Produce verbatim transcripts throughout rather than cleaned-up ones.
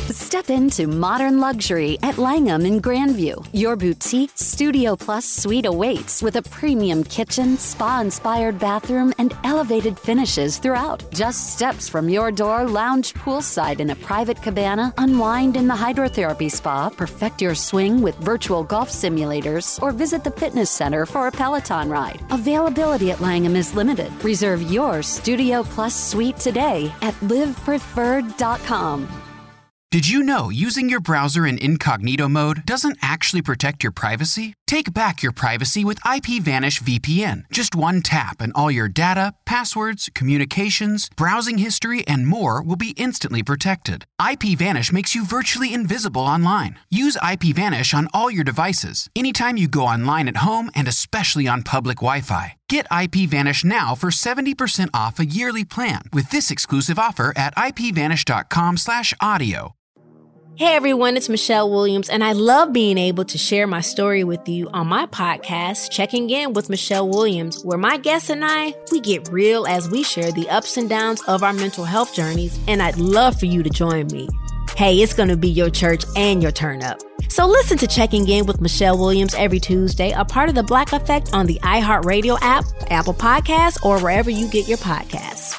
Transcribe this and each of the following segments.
Step into modern luxury at Langham in Grandview. Your boutique Studio Plus suite awaits with a premium kitchen, spa-inspired bathroom, and elevated finishes throughout. Just steps from your door, lounge poolside in a private cabana, unwind in the hydrotherapy spa, perfect your swing with virtual golf simulators, or visit the fitness center for a Peloton ride. Availability at Langham is limited. Reserve your Studio Plus suite today at live preferred dot com. Did you know using your browser in incognito mode doesn't actually protect your privacy? Take back your privacy with IPVanish V P N. Just one tap and all your data, passwords, communications, browsing history, and more will be instantly protected. IPVanish makes you virtually invisible online. Use IPVanish on all your devices, anytime you go online at home and especially on public Wi-Fi. Get IPVanish now for seventy percent off a yearly plan with this exclusive offer at ipvanish.com slash audio. Hey everyone, it's Michelle Williams, and I love being able to share my story with you on my podcast, Checking In with Michelle Williams, where my guests and I, we get real as we share the ups and downs of our mental health journeys, and I'd love for you to join me. Hey, it's going to be your church and your turn up. So listen to Checking In with Michelle Williams every Tuesday, a part of the Black Effect on the iHeartRadio app, Apple Podcasts, or wherever you get your podcasts.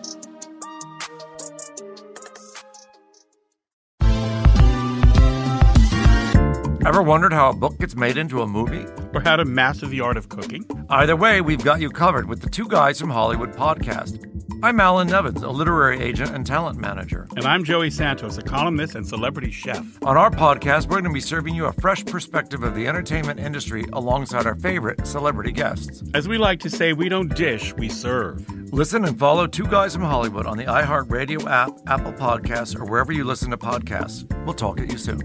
Ever wondered how a book gets made into a movie? Or how to master the art of cooking? Either way, we've got you covered with the Two Guys from Hollywood podcast. I'm Alan Nevins, a literary agent and talent manager. And I'm Joey Santos, a columnist and celebrity chef. On our podcast, we're going to be serving you a fresh perspective of the entertainment industry alongside our favorite celebrity guests. As we like to say, we don't dish, we serve. Listen and follow Two Guys from Hollywood on the iHeartRadio app, Apple Podcasts, or wherever you listen to podcasts. We'll talk at you soon.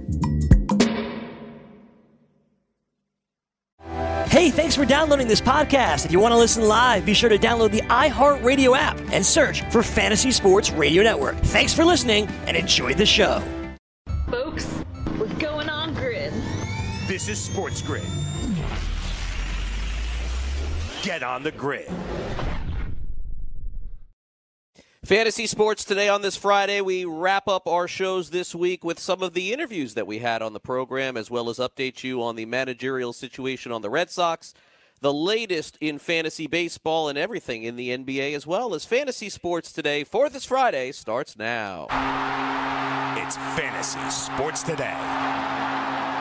Hey, thanks for downloading this podcast. If you want to listen live, be sure to download the iHeartRadio app and search for Fantasy Sports Radio Network. Thanks for listening and enjoy the show. Folks, we're going on grid. This is Sports Grid. Get on the grid. Fantasy Sports Today on this Friday. We wrap up our shows this week with some of the interviews that we had on the program, as well as update you on the managerial situation on the Red Sox, the latest in fantasy baseball, and everything in the N B A, as well as Fantasy Sports Today for this Friday starts now. It's Fantasy Sports Today.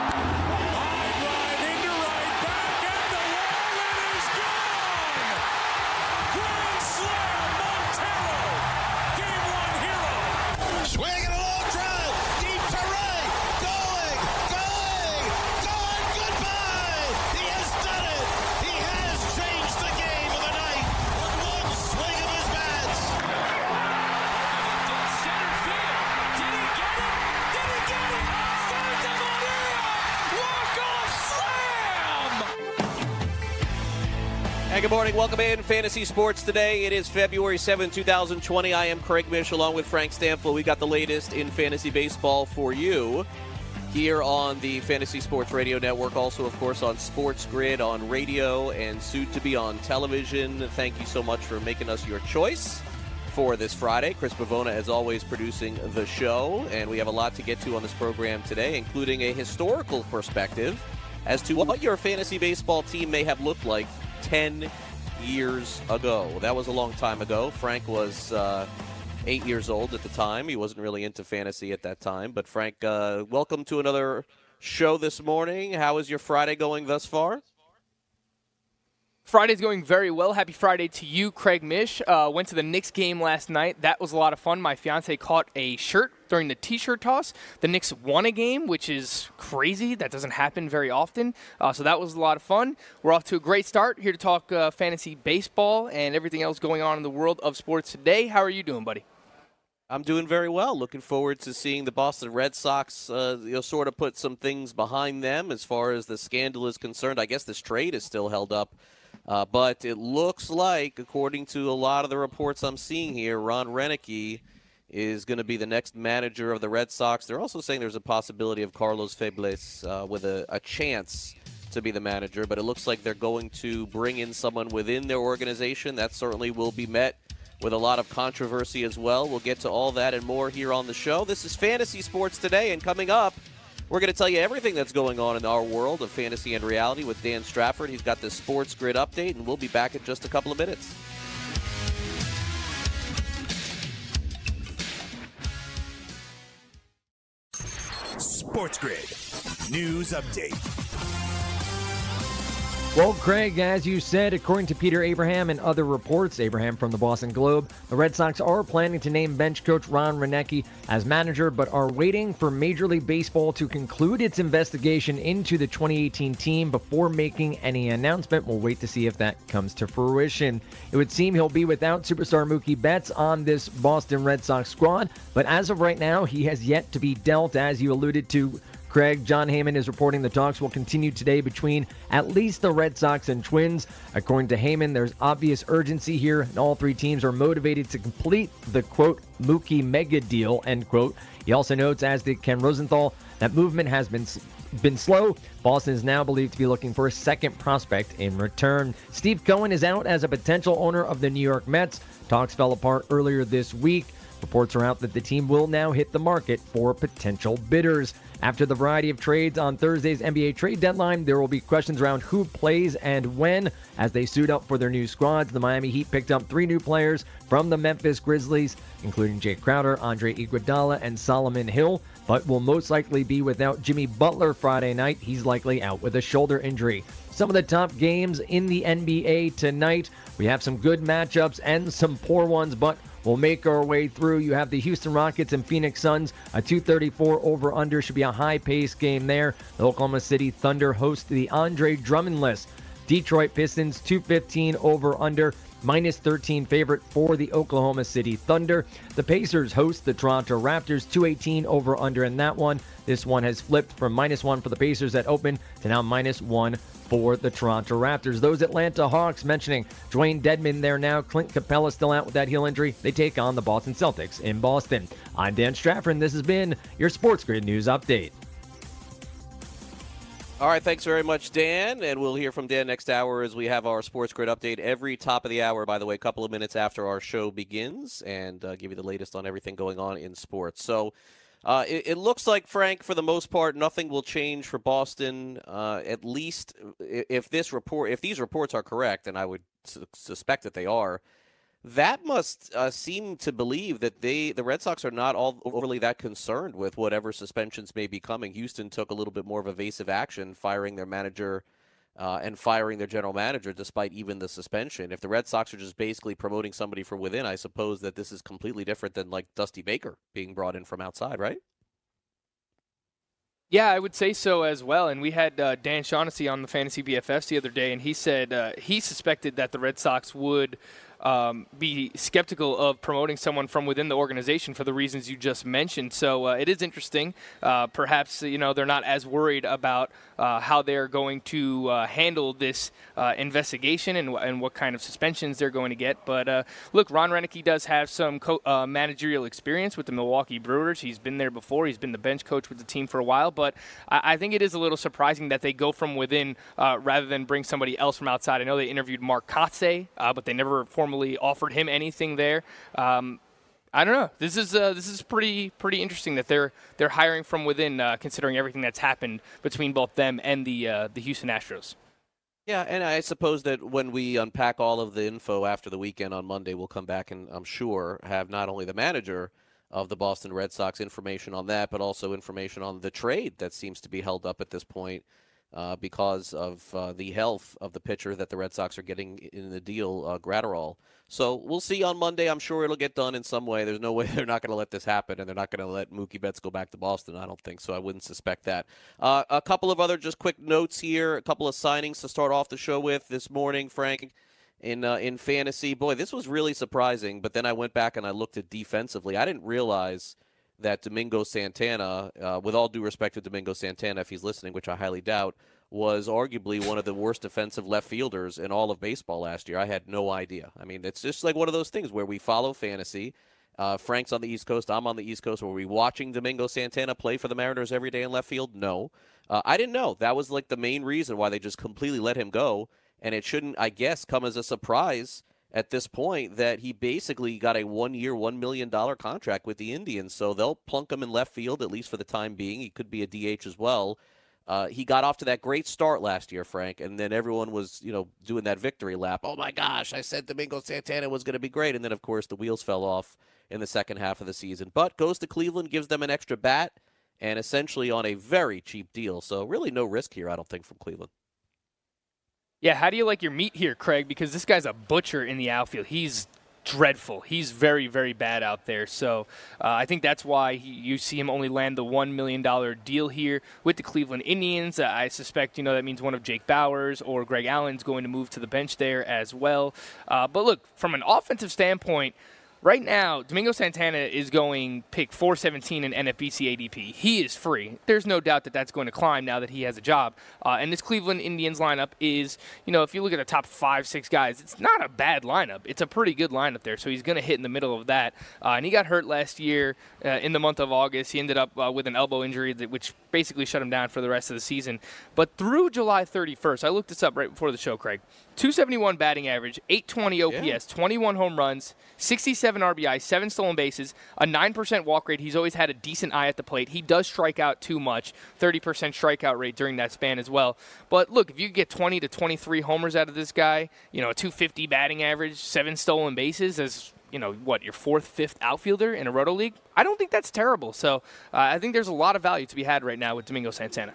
Hey, good morning. Welcome in Fantasy Sports Today. It is February seventh, twenty twenty. I am Craig Mish along with Frank Stanfield. We got the latest in fantasy baseball for you here on the Fantasy Sports Radio Network. Also, of course, on Sports Grid, on radio, and soon to be on television. Thank you so much for making us your choice for this Friday. Chris Pavona, as always, producing the show. And we have a lot to get to on this program today, including a historical perspective as to what your fantasy baseball team may have looked like ten years ago. That was a long time ago. Frank was uh, eight years old at the time. He wasn't really into fantasy at that time. But Frank, uh, welcome to another show this morning. How is your Friday going thus far? Friday's going very well. Happy Friday to you, Craig Mish. Uh, went to the Knicks game last night. That was a lot of fun. My fiance caught a shirt during the T-shirt toss. The Knicks won a game, which is crazy. That doesn't happen very often. Uh, so that was a lot of fun. We're off to a great start. Here to talk uh, fantasy baseball and everything else going on in the world of sports today. How are you doing, buddy? I'm doing very well. Looking forward to seeing the Boston Red Sox, uh, you know, sort of put some things behind them as far as the scandal is concerned. I guess this trade is still held up. Uh, but it looks like, according to a lot of the reports I'm seeing here, Ron Roenicke is going to be the next manager of the Red Sox. They're also saying there's a possibility of Carlos Febles uh, with a, a chance to be the manager. But it looks like they're going to bring in someone within their organization. That certainly will be met with a lot of controversy as well. We'll get to all that and more here on the show. This is Fantasy Sports Today, and coming up, we're going to tell you everything that's going on in our world of fantasy and reality with Dan Strafford. He's got the Sports Grid update, and we'll be back in just a couple of minutes. Sports Grid News Update. Well, Craig, as you said, according to Peter Abraham and other reports, Abraham from the Boston Globe, the Red Sox are planning to name bench coach Ron Roenicke as manager, but are waiting for Major League Baseball to conclude its investigation into the twenty eighteen team before making any announcement. We'll wait to see if that comes to fruition. It would seem he'll be without superstar Mookie Betts on this Boston Red Sox squad, but as of right now, he has yet to be dealt, as you alluded to, Craig. John Heyman is reporting the talks will continue today between at least the Red Sox and Twins. According to Heyman, there's obvious urgency here, and all three teams are motivated to complete the, quote, Mookie mega deal, end quote. He also notes, as did Ken Rosenthal, that movement has been been slow. Boston is now believed to be looking for a second prospect in return. Steve Cohen is out as a potential owner of the New York Mets. Talks fell apart earlier this week. Reports are out that the team will now hit the market for potential bidders. After the variety of trades on Thursday's N B A trade deadline, there will be questions around who plays and when as they suit up for their new squads. The Miami Heat picked up three new players from the Memphis Grizzlies, including Jay Crowder, Andre Iguodala, and Solomon Hill, but will most likely be without Jimmy Butler Friday night. He's likely out with a shoulder injury. Some of the top games in the N B A tonight. We have some good matchups and some poor ones, but we'll make our way through. You have the Houston Rockets and Phoenix Suns. A two thirty-four over-under should be a high-paced game there. The Oklahoma City Thunder host the Andre Drummond-less Detroit Pistons. two fifteen over-under. Minus thirteen favorite for the Oklahoma City Thunder. The Pacers host the Toronto Raptors. two eighteen over-under in that one. This one has flipped from minus one for the Pacers at open to now minus one for the Toronto Raptors. Those Atlanta Hawks, mentioning Dwayne Dedmon there now. Clint Capella still out with that heel injury. They take on the Boston Celtics in Boston. I'm Dan Strafford, and this has been your Sports Grid News Update. All right, thanks very much, Dan, and we'll hear from Dan next hour as we have our Sports Grid update every top of the hour, by the way, a couple of minutes after our show begins, and uh, give you the latest on everything going on in sports. So uh, it, it looks like, Frank, for the most part, nothing will change for Boston, uh, at least if this report, if these reports are correct, and I would su- suspect that they are. That must uh, seem to believe that they, the Red Sox, are not all overly that concerned with whatever suspensions may be coming. Houston took a little bit more of evasive action, firing their manager uh, and firing their general manager despite even the suspension. If the Red Sox are just basically promoting somebody from within, I suppose that this is completely different than like Dusty Baker being brought in from outside, right? Yeah, I would say so as well. And we had uh, Dan Shaughnessy on the Fantasy B F Fs the other day, and he said uh, he suspected that the Red Sox would Um, be skeptical of promoting someone from within the organization for the reasons you just mentioned. So uh, it is interesting. Uh, perhaps, you know, they're not as worried about uh, how they're going to uh, handle this uh, investigation and, and what kind of suspensions they're going to get. But uh, look, Ron Roenicke does have some co- uh, managerial experience with the Milwaukee Brewers. He's been there before. He's been the bench coach with the team for a while. But I, I think it is a little surprising that they go from within uh, rather than bring somebody else from outside. I know they interviewed Mark Kotsay, uh, but they never formally offered him anything there. Um, I don't know. This is uh, this is pretty pretty interesting that they're they're hiring from within, uh, considering everything that's happened between both them and the uh, the Houston Astros. Yeah, and I suppose that when we unpack all of the info after the weekend on Monday, we'll come back and I'm sure have not only the manager of the Boston Red Sox information on that, but also information on the trade that seems to be held up at this point. Uh, because of uh, the health of the pitcher that the Red Sox are getting in the deal, uh, Gratterall. So we'll see on Monday. I'm sure it'll get done in some way. There's no way they're not going to let this happen, and they're not going to let Mookie Betts go back to Boston, I don't think, so I wouldn't suspect that. Uh, a couple of other just quick notes here, a couple of signings to start off the show with this morning, Frank, in uh, in fantasy. Boy, this was really surprising, but then I went back and I looked at defensively. I didn't realize that Domingo Santana, uh, with all due respect to Domingo Santana, if he's listening, which I highly doubt, was arguably one of the worst defensive left fielders in all of baseball last year. I had no idea. I mean, it's just like one of those things where we follow fantasy. Uh, Frank's on the East Coast. I'm on the East Coast. Were we watching Domingo Santana play for the Mariners every day in left field? No. Uh, I didn't know. That was like the main reason why they just completely let him go. And it shouldn't, I guess, come as a surprise at this point that he basically got a one-year, one million dollars contract with the Indians. So they'll plunk him in left field, at least for the time being. He could be a D H as well. Uh, he got off to that great start last year, Frank, and then everyone was, you know, doing that victory lap. Oh, my gosh, I said Domingo Santana was going to be great. And then, of course, the wheels fell off in the second half of the season. But goes to Cleveland, gives them an extra bat, and essentially on a very cheap deal. So really no risk here, I don't think, from Cleveland. Yeah, how do you like your meat here, Craig? Because this guy's a butcher in the outfield. He's dreadful. He's very, very bad out there. So uh, I think that's why he, you see him only land the one million dollars deal here with the Cleveland Indians. Uh, I suspect, you know, that means one of Jake Bauers or Greg Allen's going to move to the bench there as well. Uh, but look, from an offensive standpoint, right now, Domingo Santana is going pick four seventeen in N F B C A D P. He is free. There's no doubt that that's going to climb now that he has a job. Uh, and this Cleveland Indians lineup is, you know, if you look at the top five, six guys, it's not a bad lineup. It's a pretty good lineup there, so he's going to hit in the middle of that. Uh, and he got hurt last year uh, in the month of August. He ended up uh, with an elbow injury, that, which basically shut him down for the rest of the season. But through July thirty-first, I looked this up right before the show, Craig, two seventy-one batting average, eight twenty O P S, yeah. twenty-one home runs, sixty-seven R B I, seven stolen bases, a nine percent walk rate. He's always had a decent eye at the plate. He does strike out too much, thirty percent strikeout rate during that span as well. But look, if you get twenty to twenty-three homers out of this guy, you know, a two fifty batting average, seven stolen bases as, you know, what, your fourth, fifth outfielder in a Roto League, I don't think that's terrible. So uh, I think there's a lot of value to be had right now with Domingo Santana.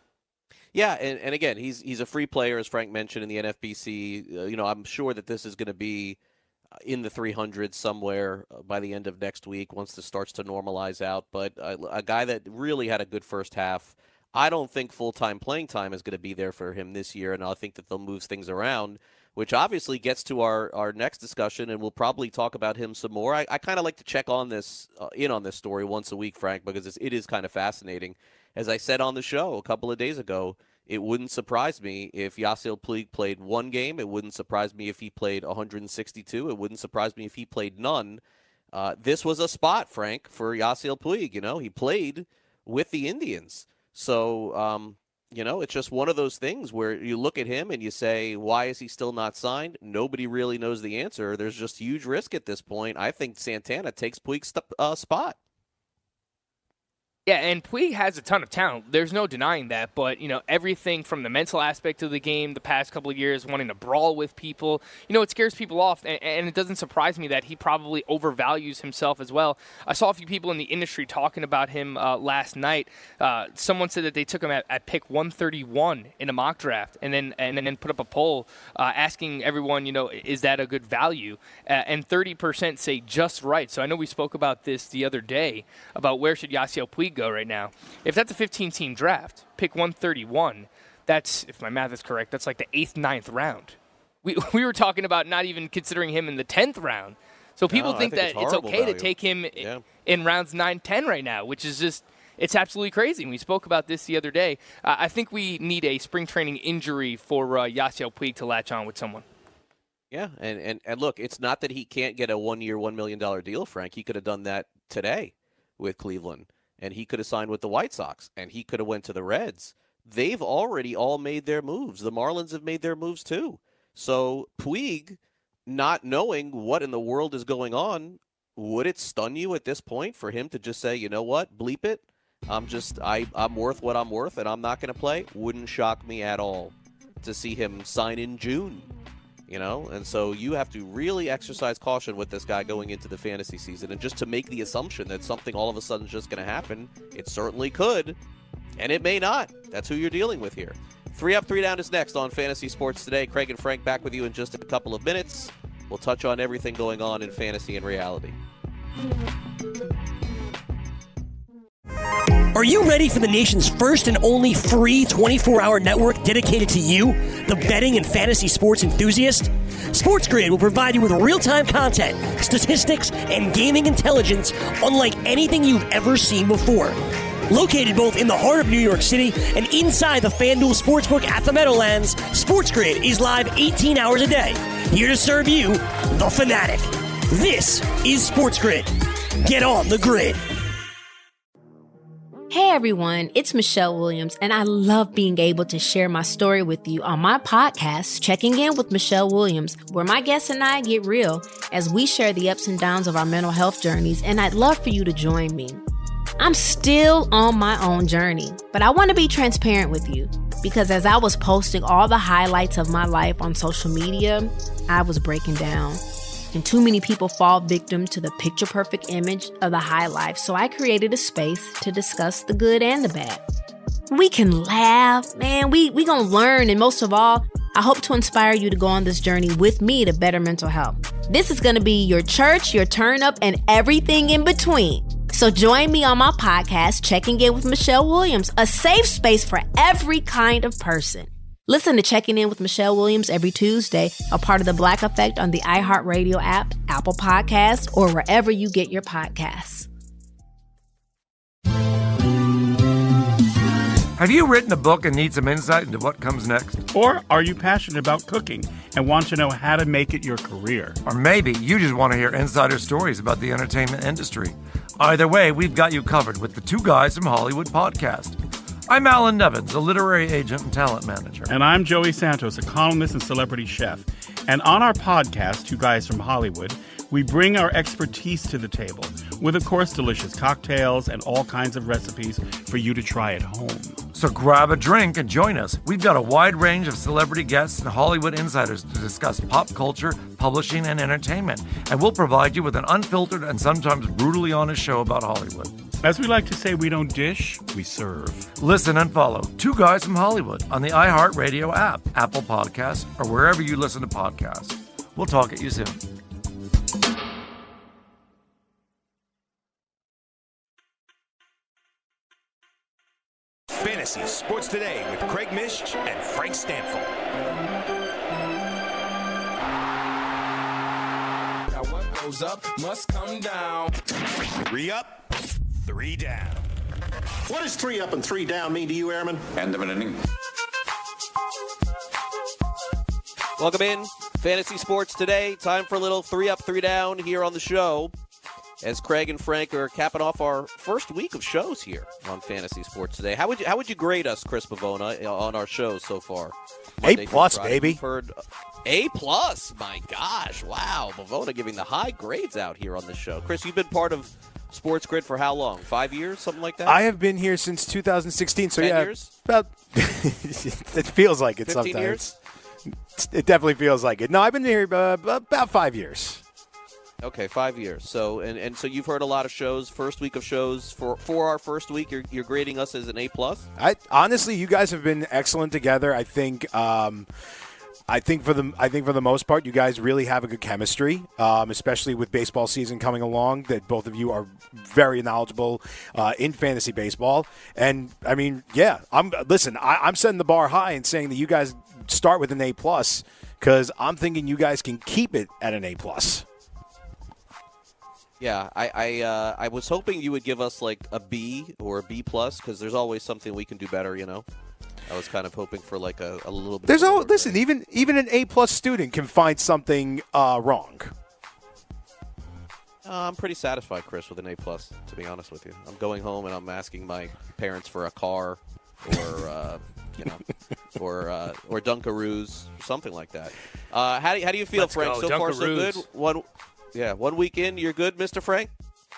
Yeah, and, and again, he's he's a free player, as Frank mentioned, in the N F B C. Uh, you know, I'm sure that this is going to be in the three hundreds somewhere by the end of next week once this starts to normalize out. But a, a guy that really had a good first half. I don't think full-time playing time is going to be there for him this year, and I think that they'll move things around, which obviously gets to our, our next discussion, and we'll probably talk about him some more. I, I kind of like to check on this uh, in on this story once a week, Frank, because it's, it is kind of fascinating. As I said on the show a couple of days ago, it wouldn't surprise me if Yasiel Puig played one game. It wouldn't surprise me if he played one hundred sixty-two. It wouldn't surprise me if he played none. Uh, this was a spot, Frank, for Yasiel Puig. You know, he played with the Indians. So, um, you know, it's just one of those things where you look at him and you say, why is he still not signed? Nobody really knows the answer. There's just huge risk at this point. I think Santana takes Puig's st- uh, spot. Yeah, and Puig has a ton of talent. There's no denying that. But, you know, everything from the mental aspect of the game the past couple of years, wanting to brawl with people, you know, it scares people off. And, and it doesn't surprise me that he probably overvalues himself as well. I saw a few people in the industry talking about him uh, last night. Uh, someone said that they took him at, at pick one thirty-one in a mock draft and then and then put up a poll uh, asking everyone, you know, is that a good value? Uh, and thirty percent say just right. So I know we spoke about this the other day about where should Yasiel Puig go right now. If that's a fifteen-team draft, pick one thirty-one, that's, if my math is correct, that's like the eighth, ninth round. We we were talking about not even considering him in the tenth round. So people no, think, think that it's, it's okay value. to take him yeah. in, in rounds nine, ten right now, which is just, it's absolutely crazy. We spoke about this the other day. Uh, I think we need a spring training injury for uh, Yasiel Puig to latch on with someone. Yeah, and, and, and look, it's not that he can't get a one-year, one million dollars deal, Frank. He could have done that today with Cleveland. And he could have signed with the White Sox, and he could have went to the Reds. They've already all made their moves. The Marlins have made their moves too. So Puig, not knowing what in the world is going on, would it stun you at this point for him to just say, you know what, bleep it? I'm just, I, I'm worth what I'm worth, and I'm not going to play? Wouldn't shock me at all to see him sign in June. You know, and so you have to really exercise caution with this guy going into the fantasy season. And just to make the assumption that something all of a sudden is just going to happen, it certainly could, and it may not. That's who you're dealing with here. Three Up, Three Down is next on Fantasy Sports Today. Craig and Frank back with you in just a couple of minutes. We'll touch on everything going on in fantasy and reality. Are you ready for the nation's first and only free twenty-four hour network dedicated to you, the betting and fantasy sports enthusiast? SportsGrid will provide you with real-time content, statistics, and gaming intelligence unlike anything you've ever seen before. Located both in the heart of New York City and inside the FanDuel Sportsbook at the Meadowlands, SportsGrid is live eighteen hours a day, here to serve you, the fanatic. This is SportsGrid. Get on the grid. Hey everyone, it's Michelle Williams, and I love being able to share my story with you on my podcast, Checking In with Michelle Williams, where my guests and I get real as we share the ups and downs of our mental health journeys, and I'd love for you to join me. I'm still on my own journey, but I want to be transparent with you because as I was posting all the highlights of my life on social media, I was breaking down. And too many people fall victim to the picture-perfect image of the high life, so I created a space to discuss the good and the bad. We can laugh, man, we we gonna learn, and most of all, I hope to inspire you to go on this journey with me to better mental health. This is gonna be your church, your turn-up, and everything in between. So join me on my podcast, Checking In with Michelle Williams, a safe space for every kind of person. Listen to Checking In with Michelle Williams every Tuesday, a part of the Black Effect on the iHeartRadio app, Apple Podcasts, or wherever you get your podcasts. Have you written a book and need some insight into what comes next? Or are you passionate about cooking and want to know how to make it your career? Or maybe you just want to hear insider stories about the entertainment industry. Either way, we've got you covered with the Two Guys from Hollywood podcast. I'm Alan Nevins, a literary agent and talent manager. And I'm Joey Santos, a columnist and celebrity chef. And on our podcast, Two Guys from Hollywood, we bring our expertise to the table with, of course, delicious cocktails and all kinds of recipes for you to try at home. So grab a drink and join us. We've got a wide range of celebrity guests and Hollywood insiders to discuss pop culture, publishing, and entertainment. And we'll provide you with an unfiltered and sometimes brutally honest show about Hollywood. As we like to say, we don't dish, we serve. Listen and follow Two Guys from Hollywood on the iHeartRadio app, Apple Podcasts, or wherever you listen to podcasts. We'll talk at you soon. Fantasy Sports Today with Craig Mish and Frank Stanfield. Now what goes up must come down. Three up, three down. What does three up and three down mean to you, Airman? End of an inning. Welcome in. Fantasy Sports Today. Time for a little three up, three down here on the show. As Craig and Frank are capping off our first week of shows here on Fantasy Sports Today. How would you how would you grade us, Chris Pavona, on our shows so far? Monday A plus, baby. We've heard A plus. My gosh, wow! Pavona giving the high grades out here on the show. Chris, you've been part of Sports Grid for how long? Five years, something like that. I have been here since two thousand sixteen. So Ten yeah, years? about it feels like it Fifteen sometimes. years? It definitely feels like it. No, I've been here uh, about five years. Okay, five years. So and, and so you've heard a lot of shows. First week of shows for for our first week. You're you're grading us as an A plus. I honestly, you guys have been excellent together. I think. Um, I think for the I think for the most part, you guys really have a good chemistry, um, especially with baseball season coming along. That both of you are very knowledgeable uh, in fantasy baseball, and I mean, yeah, I'm listen. I, I'm setting the bar high and saying that you guys start with an A plus because I'm thinking you guys can keep it at an A plus. Yeah, I I, uh, I was hoping you would give us like a B or a B plus because there's always something we can do better. You know. I was kind of hoping for like a, a little bit. There's all listen. Even even an A plus student can find something uh, wrong. Uh, I'm pretty satisfied, Chris, with an A plus. To be honest with you, I'm going home and I'm asking my parents for a car, or uh, you know, or uh, or Dunkaroos, or something like that. Uh, how do how do you feel, Let's Frank? go, So far, Dunkaroos. so good. One, yeah, one week in, you're good, Mister Frank.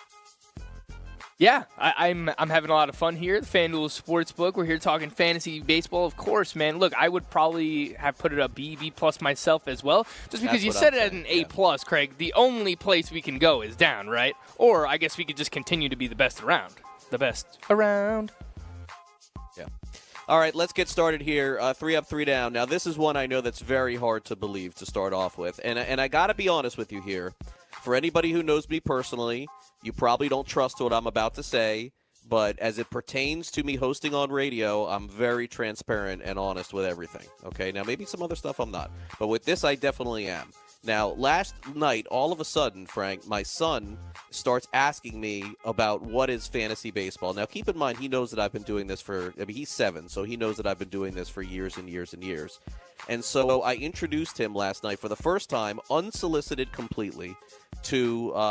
Yeah, I, I'm I'm having a lot of fun here. The FanDuel Sportsbook. We're here talking fantasy baseball, of course, man. Look, I would probably have put it a B, B plus myself as well, just because That's you what said I'm it at saying, an A yeah. plus, Craig. The only place we can go is down, right? Or I guess we could just continue to be the best around, the best around. Yeah. All right, let's get started here. Uh, three up, three down. Now, this is one I know that's very hard to believe to start off with, and and I got to be honest with you here. For anybody who knows me personally, you probably don't trust what I'm about to say. But as it pertains to me hosting on radio, I'm very transparent and honest with everything. Okay, now maybe some other stuff I'm not. But with this, I definitely am. Now, last night, all of a sudden, Frank, my son starts asking me about what is fantasy baseball. Now, keep in mind, he knows that I've been doing this for, I mean, he's seven, so he knows that I've been doing this for years and years and years. And so I introduced him last night for the first time, unsolicited completely, to uh,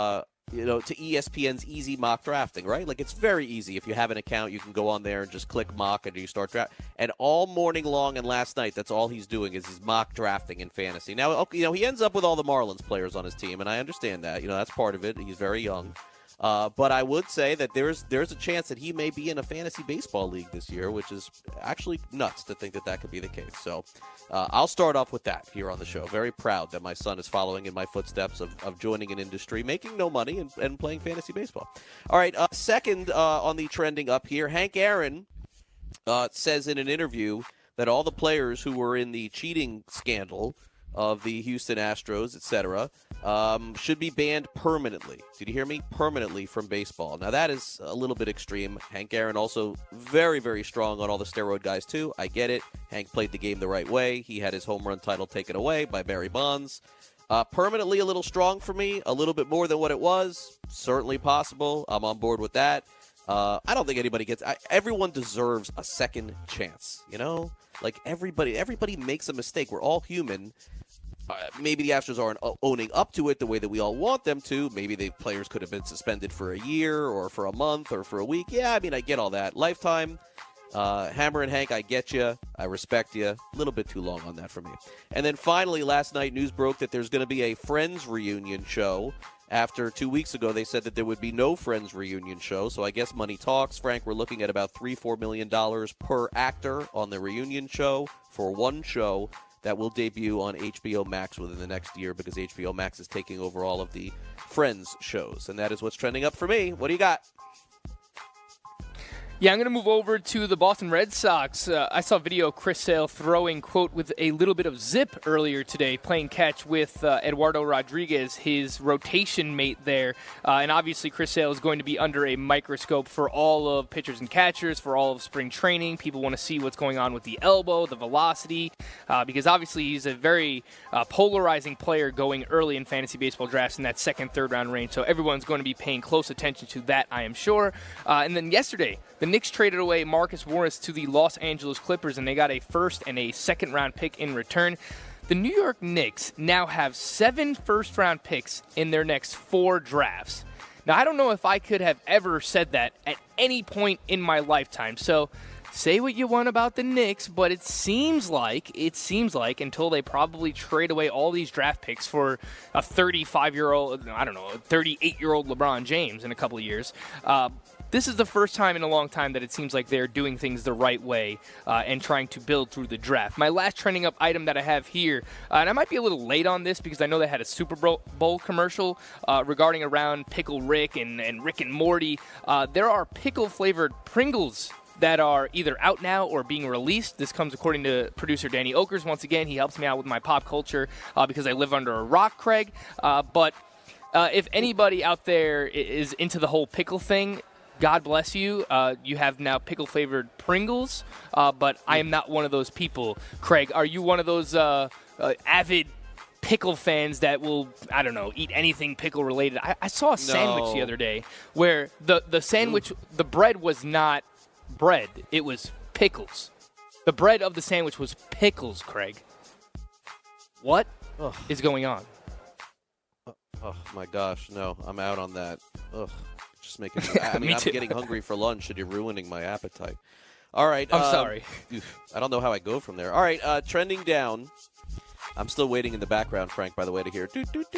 you know, to E S P N's easy mock drafting, right? Like, it's very easy. If you have an account, you can go on there and just click mock and you start draft. And all morning long and last night, that's all he's doing is his mock drafting in fantasy. Now, okay, you know, he ends up with all the Marlins players on his team, and I understand that. You know, that's part of it. He's very young. Uh, but I would say that there's there's a chance that he may be in a fantasy baseball league this year, which is actually nuts to think that that could be the case. So uh, I'll start off with that here on the show. Very proud that my son is following in my footsteps of, of joining an industry, making no money, and, and playing fantasy baseball. All right, uh, second uh, on the trending up here, Hank Aaron uh, says in an interview that all the players who were in the cheating scandal of the Houston Astros, et cetera, um, should be banned permanently. Did you hear me? Permanently from baseball. Now, that is a little bit extreme. Hank Aaron also very, very strong on all the steroid guys, too. I get it. Hank played the game the right way. He had his home run title taken away by Barry Bonds. Uh, permanently a little strong for me. A little bit more than what it was. Certainly possible. I'm on board with that. Uh, I don't think anybody gets I, – everyone deserves a second chance, you know? Like, everybody, everybody makes a mistake. We're all human. Uh, maybe the Astros aren't owning up to it the way that we all want them to. Maybe the players could have been suspended for a year or for a month or for a week. Yeah, I mean, I get all that. Lifetime, uh, Hammer and Hank, I get you. I respect you. A little bit too long on that for me. And then finally, last night, news broke that there's going to be a Friends reunion show. After two weeks ago, they said that there would be no Friends reunion show. So I guess money talks. Frank, we're looking at about three, four million dollars per actor on the reunion show for one show that will debut on H B O Max within the next year because H B O Max is taking over all of the Friends shows. And that is what's trending up for me. What do you got? Yeah, I'm going to move over to the Boston Red Sox. Uh, I saw a video of Chris Sale throwing, quote, with a little bit of zip earlier today, playing catch with uh, Eduardo Rodriguez, his rotation mate there. Uh, and obviously, Chris Sale is going to be under a microscope for all of pitchers and catchers, for all of spring training. People want to see what's going on with the elbow, the velocity, uh, because obviously he's a very uh, polarizing player going early in fantasy baseball drafts in that second, third round range. So everyone's going to be paying close attention to that, I am sure. Uh, and then yesterday, the Knicks traded away Marcus Morris to the Los Angeles Clippers, and they got a first and a second-round pick in return. The New York Knicks now have seven first-round picks in their next four drafts. Now, I don't know if I could have ever said that at any point in my lifetime. So, say what you want about the Knicks, but it seems like, it seems like, until they probably trade away all these draft picks for a thirty-five-year-old, I don't know, a thirty-eight-year-old LeBron James in a couple of years, uh, this is the first time in a long time that it seems like they're doing things the right way uh, and trying to build through the draft. My last trending up item that I have here, uh, and I might be a little late on this because I know they had a Super Bowl commercial uh, regarding around Pickle Rick and, and Rick and Morty. Uh, there are pickle-flavored Pringles that are either out now or being released. This comes according to producer Danny Okers. Once again, he helps me out with my pop culture uh, because I live under a rock, Craig. Uh, but uh, if anybody out there is into the whole pickle thing, God bless you. Uh, you have now pickle-flavored Pringles, uh, but I am not one of those people. Craig, are you one of those uh, uh, avid pickle fans that will, I don't know, eat anything pickle-related? I, I saw a sandwich No. the other day where the, the sandwich, the bread was not bread. It was pickles. The bread of the sandwich was pickles, Craig. What Ugh. is going on? Oh, my gosh. No, I'm out on that. Ugh. Just making me, I mean, Me I'm too. getting hungry for lunch and you're ruining my appetite. All right. I'm um, sorry. I don't know how I go from there. All right. Uh, trending down. I'm still waiting in the background, Frank, by the way, to hear.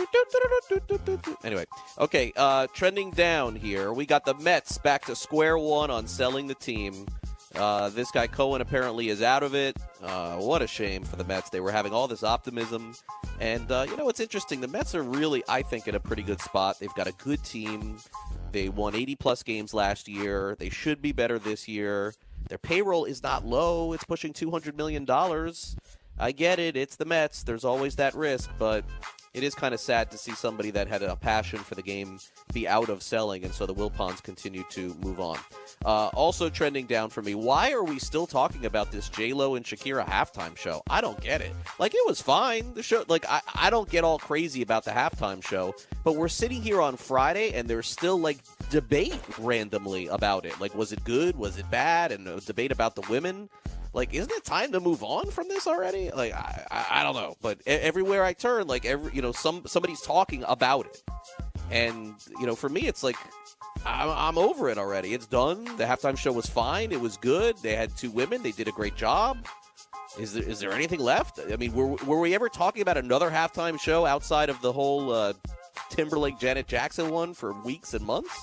Anyway. Okay. Uh, trending down here. We got the Mets back to square one on selling the team. Uh, this guy Cohen apparently is out of it. Uh, what a shame for the Mets. They were having all this optimism. And, uh, you know, it's interesting. The Mets are really, I think, in a pretty good spot. They've got a good team. They won eighty-plus games last year. They should be better this year. Their payroll is not low. It's pushing two hundred million dollars. I get it. It's the Mets. There's always that risk, but it is kind of sad to see somebody that had a passion for the game be out of selling, and so the Wilpons continue to move on. Uh, also trending down for me, why are we still talking about this J-Lo and Shakira halftime show? I don't get it. Like, it was fine. The show, like, I, I don't get all crazy about the halftime show, but we're sitting here on Friday, and there's still, like, debate randomly about it. Like, was it good? Was it bad? And a debate about the women. Like, isn't it time to move on from this already? Like, I, I, I don't know. But everywhere I turn, like, every you know, some somebody's talking about it. And, you know, for me, it's like, I'm, I'm over it already. It's done. The halftime show was fine. It was good. They had two women. They did a great job. Is there is there anything left? I mean, were, were we ever talking about another halftime show outside of the whole uh, Timberlake, Janet Jackson one for weeks and months?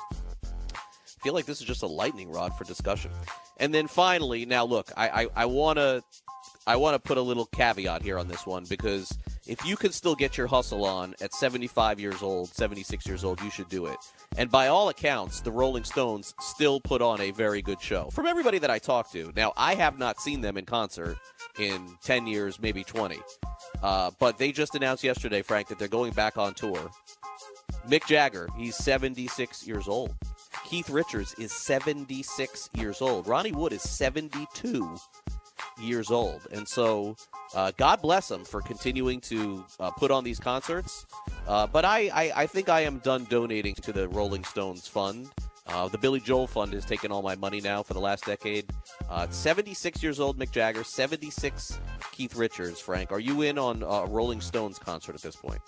I feel like this is just a lightning rod for discussion. And then finally, now look, I, I, I want to I want to put a little caveat here on this one, because if you can still get your hustle on at seventy-five years old, seventy-six years old, you should do it. And by all accounts, the Rolling Stones still put on a very good show. From everybody that I talked to. Now, I have not seen them in concert in ten years, maybe twenty. Uh, but they just announced yesterday, Frank, that they're going back on tour. Mick Jagger, he's seventy-six years old. Keith Richards is seventy-six years old. Ronnie Wood is seventy-two years old. And so uh, God bless them for continuing to uh, put on these concerts. Uh, but I, I, I think I am done donating to the Rolling Stones Fund. Uh, the Billy Joel Fund has taken all my money now for the last decade. Uh, seventy-six years old, Mick Jagger. seventy-six, Keith Richards. Frank, are you in on a Rolling Stones concert at this point?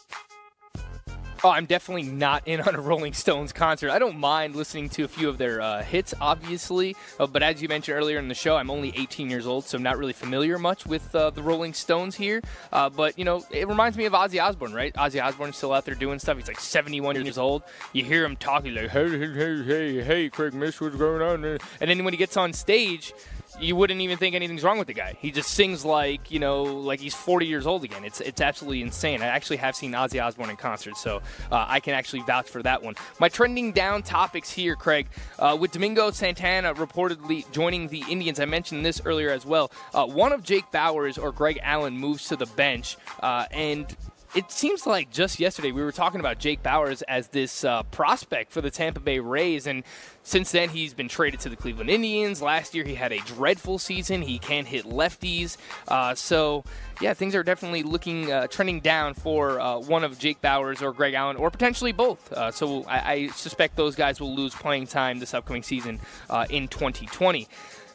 Oh, I'm definitely not in on a Rolling Stones concert. I don't mind listening to a few of their uh, hits, obviously. Uh, but as you mentioned earlier in the show, I'm only eighteen years old, so I'm not really familiar much with uh, the Rolling Stones here. Uh, but, you know, it reminds me of Ozzy Osbourne, right? Ozzy Osbourne's still out there doing stuff. He's like seventy-one years old. You hear him talking like, hey, hey, hey, hey, hey, Craig Mish, what's going on? And then when he gets on stage, you wouldn't even think anything's wrong with the guy. He just sings like, you know, like he's forty years old again. It's it's absolutely insane. I actually have seen Ozzy Osbourne in concert, so uh, I can actually vouch for that one. My trending down topics here, Craig, uh, with Domingo Santana reportedly joining the Indians. I mentioned this earlier as well. Uh, one of Jake Bauers or Greg Allen moves to the bench, uh, and it seems like just yesterday we were talking about Jake Bauers as this uh, prospect for the Tampa Bay Rays, and since then he's been traded to the Cleveland Indians. Last year he had a dreadful season. He can't hit lefties. Uh, so, yeah, things are definitely looking, uh, trending down for uh, one of Jake Bauers or Greg Allen, or potentially both. Uh, so I, I suspect those guys will lose playing time this upcoming season uh, in twenty twenty.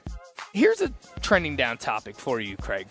Here's a trending down topic for you, Craig.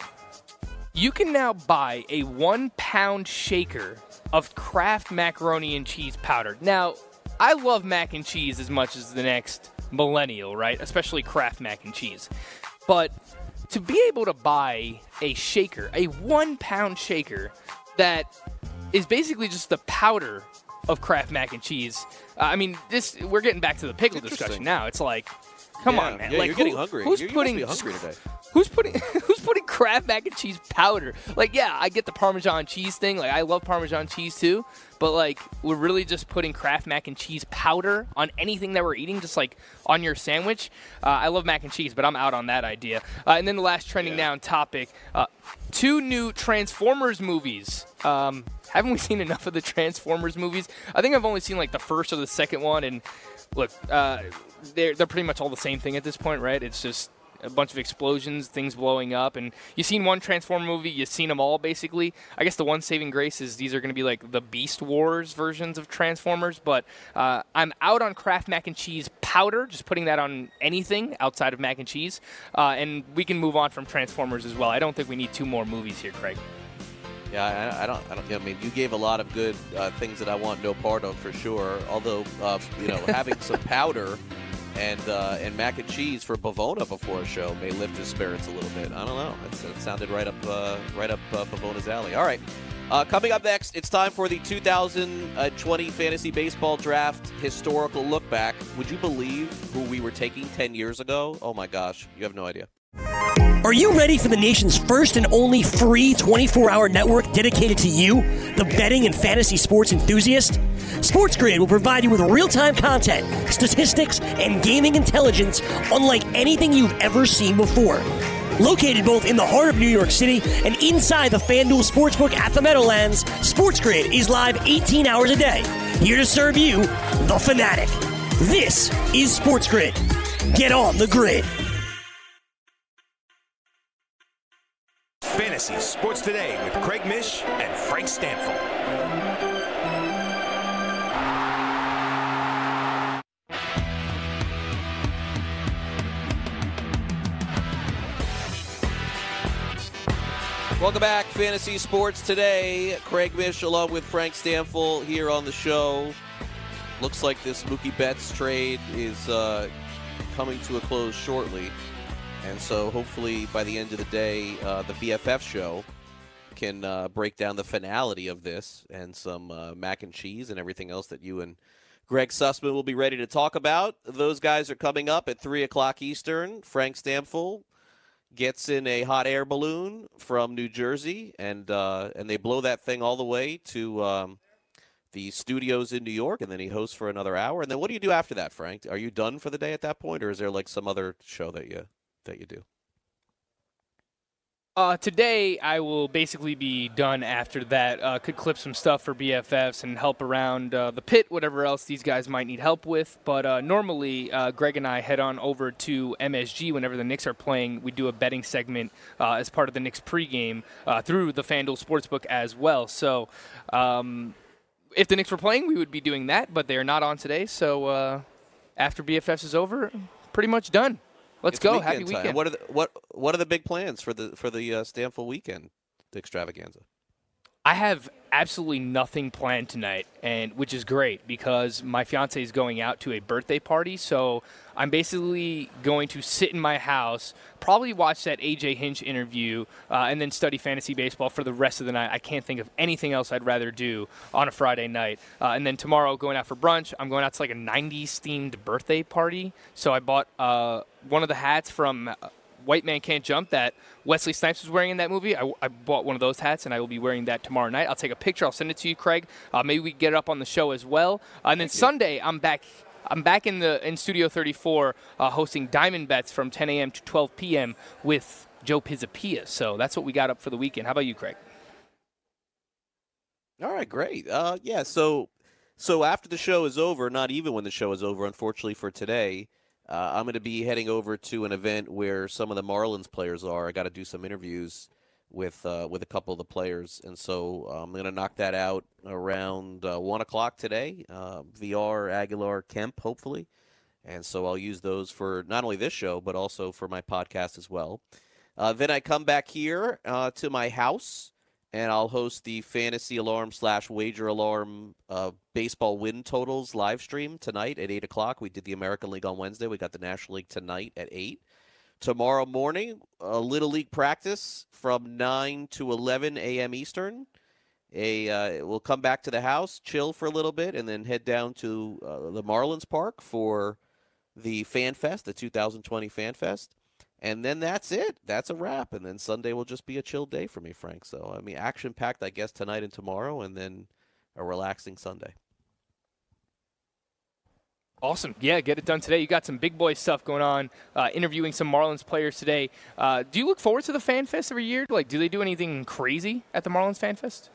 You can now buy a one-pound shaker of Kraft macaroni and cheese powder. Now, I love mac and cheese as much as the next millennial, right? Especially Kraft mac and cheese. But to be able to buy a shaker, a one-pound shaker that is basically just the powder of Kraft mac and cheese. Uh, I mean, this we're getting back to the pickle discussion now. It's like, come yeah, on, man. Yeah, like, you're who, getting hungry. Who's you're, you putting must be hungry today. Who's putting who's putting Kraft mac and cheese powder? Like, yeah, I get the Parmesan cheese thing. Like, I love Parmesan cheese too. But, like, we're really just putting Kraft mac and cheese powder on anything that we're eating, just, like, on your sandwich. Uh, I love mac and cheese, but I'm out on that idea. Uh, and then the last trending yeah. down topic, uh, two new Transformers movies. Um, haven't we seen enough of the Transformers movies? I think I've only seen, like, the first or the second one. And, look, uh, they're, they're pretty much all the same thing at this point, right? It's just a bunch of explosions, things blowing up, and you've seen one Transformer movie, you've seen them all, basically. I guess the one saving grace is these are going to be like the Beast Wars versions of Transformers, but uh, I'm out on Kraft mac and cheese powder, just putting that on anything outside of mac and cheese, uh, and we can move on from Transformers as well. I don't think we need two more movies here, Craig. Yeah, I, I don't. I don't. I mean, you gave a lot of good uh, things that I want no part of for sure. Although, uh, you know, having some powder and uh, and mac and cheese for Bavona before a show may lift his spirits a little bit. I don't know. It's, it sounded right up uh, right up uh, Bavona's alley. All right. Uh, coming up next, it's time for the two thousand twenty Fantasy Baseball Draft historical look back. Would you believe who we were taking ten years ago? Oh my gosh, you have no idea. Are you ready for the nation's first and only free twenty-four hour network dedicated to you, the betting and fantasy sports enthusiast? SportsGrid will provide you with real-time content, statistics, and gaming intelligence unlike anything you've ever seen before. Located both in the heart of New York City and inside the FanDuel Sportsbook at the Meadowlands, SportsGrid is live eighteen hours a day, here to serve you, the fanatic. This is SportsGrid. Get on the grid. Fantasy Sports Today with Craig Mish and Frank Stanfield. Welcome back, Fantasy Sports Today. Craig Mish along with Frank Stanfield here on the show. looks like this Mookie Betts trade is uh, coming to a close shortly. And so hopefully by the end of the day, uh, the B F F show can uh, break down the finality of this and some uh, mac and cheese and everything else that you and Greg Sussman will be ready to talk about. Those guys are coming up at three o'clock Eastern. Frank Stampfl gets in a hot air balloon from New Jersey, and uh, and they blow that thing all the way to um, the studios in New York, and then he hosts for another hour. And then what do you do after that, Frank? Are you done for the day at that point, or is there like some other show that you that you do? Uh, today, I will basically be done after that. Uh, could clip some stuff for B F Fs and help around uh, the pit, whatever else these guys might need help with. But uh, normally, uh, Greg and I head on over to M S G whenever the Knicks are playing. We do a betting segment uh, as part of the Knicks pregame uh, through the FanDuel Sportsbook as well. So um, if the Knicks were playing, we would be doing that, but they are not on today. So uh, after B F Fs is over, pretty much done. Let's It's go. weekend Happy time. weekend. What are the what What are the big plans for the for the uh, Stampfl weekend extravaganza? I have absolutely nothing planned tonight, and which is great because my fiance is going out to a birthday party. So I'm basically going to sit in my house, probably watch that A J Hinch interview, uh, and then study fantasy baseball for the rest of the night. I can't think of anything else I'd rather do on a Friday night. Uh, and then tomorrow, going out for brunch. I'm going out to like a nineties themed birthday party. So I bought uh, one of the hats from Uh, White Man Can't Jump that Wesley Snipes was wearing in that movie. I, I bought one of those hats, and I will be wearing that tomorrow night. I'll take a picture. I'll send it to you, Craig. Uh, maybe we can get it up on the show as well. Uh, and then Sunday, I'm back I'm back in the in Studio thirty-four uh, hosting Diamond Bets from ten a.m. to twelve p.m. with Joe Pizzapia. So that's what we got up for the weekend. How about you, Craig? All right, great. Uh, yeah, so so after the show is over, not even when the show is over, unfortunately for today, Uh, I'm going to be heading over to an event where some of the Marlins players are. I got to do some interviews with uh, with a couple of the players, and so uh, I'm going to knock that out around uh, one o'clock today. Uh, V R, Aguilar, Kemp, hopefully, and so I'll use those for not only this show but also for my podcast as well. Uh, then I come back here uh, to my house, and I'll host the Fantasy Alarm slash Wager Alarm uh, baseball win totals live stream tonight at eight o'clock. We did the American League on Wednesday. We got the National League tonight at eight. Tomorrow morning, a Little League practice from nine to eleven a.m. Eastern. A uh, We'll come back to the house, chill for a little bit, and then head down to uh, the Marlins Park for the Fan Fest, the two thousand twenty Fan Fest. And then that's it. That's a wrap. And then Sunday will just be a chill day for me, Frank. So, I mean, action-packed, I guess, tonight and tomorrow, and then a relaxing Sunday. Awesome. Yeah, get it done today. You got some big boy stuff going on, uh, interviewing some Marlins players today. Uh, do you look forward to the Fan Fest every year? Like, do they do anything crazy at the Marlins Fan Fest?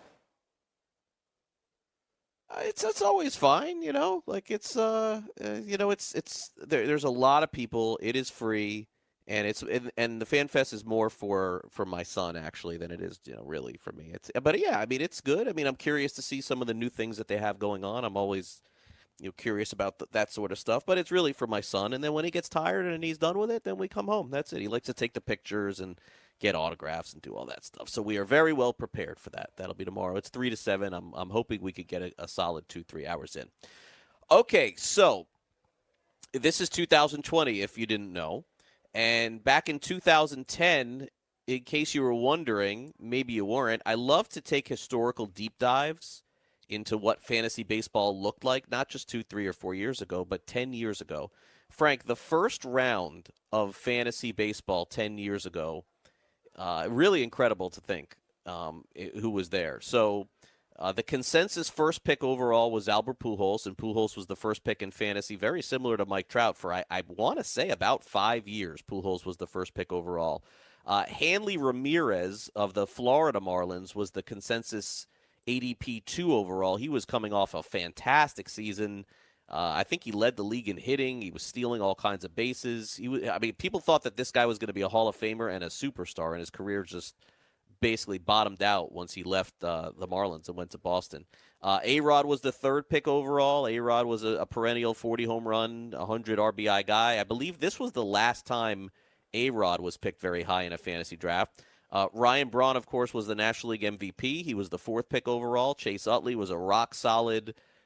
Uh, It's it's always fine, you know. Like, it's, uh, uh you know, it's, it's there, there's a lot of people. It is free. And it's and, and the Fan Fest is more for, for my son actually than it is, you know, really for me. It's but yeah, I mean it's good. I mean I'm curious to see some of the new things that they have going on. I'm always, you know, curious about th- that sort of stuff. But it's really for my son. And then when he gets tired and he's done with it, then we come home. That's it. He likes to take the pictures and get autographs and do all that stuff. So we are very well prepared for that. That'll be tomorrow. It's three to seven. I'm I'm hoping we could get a, a solid two three hours in. Okay, so this is two thousand twenty. If you didn't know. And back in two thousand ten, in case you were wondering, maybe you weren't, I love to take historical deep dives into what fantasy baseball looked like, not just two, three, or four years ago, but ten years ago. Frank, the first round of fantasy baseball ten years ago, uh, really incredible to think um, who was there. So uh, the consensus first pick overall was Albert Pujols, and Pujols was the first pick in fantasy, very similar to Mike Trout for, I, I want to say, about five years. Pujols was the first pick overall. Uh, Hanley Ramirez of the Florida Marlins was the consensus A D P two overall. He was coming off a fantastic season. Uh, I think he led the league in hitting. He was stealing all kinds of bases. He was, I mean, people thought that this guy was going to be a Hall of Famer and a superstar, and his career just basically bottomed out once he left uh, the Marlins and went to Boston. Uh, A-Rod was the third pick overall. A-Rod was a, a perennial forty home run, one hundred R B I guy. I believe this was the last time A-Rod was picked very high in a fantasy draft. Uh, Ryan Braun, of course, was the National League M V P. He was the fourth pick overall. Chase Utley was a rock-solid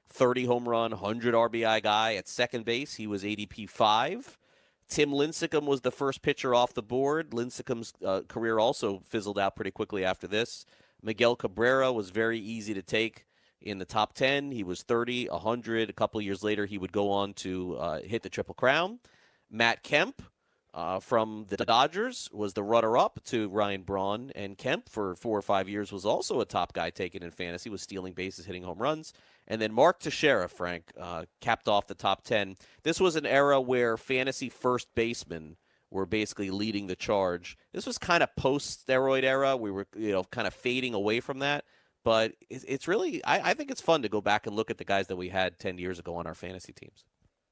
thirty home run, one hundred R B I guy. At second base, he was A D P five. Tim Lincecum was the first pitcher off the board. Lincecum's uh, career also fizzled out pretty quickly after this. Miguel Cabrera was very easy to take in the top ten. He was thirty, one hundred. A couple of years later, he would go on to uh, hit the Triple Crown. Matt Kemp uh, from the Dodgers was the runner-up to Ryan Braun, and Kemp for four or five years was also a top guy taken in fantasy, was stealing bases, hitting home runs. And then Mark Teixeira, Frank, uh, capped off the top ten. This was an era where fantasy first basemen were basically leading the charge. This was kind of post-steroid era. We were, you know, kind of fading away from that. But it's really, I, I think it's fun to go back and look at the guys that we had ten years ago on our fantasy teams.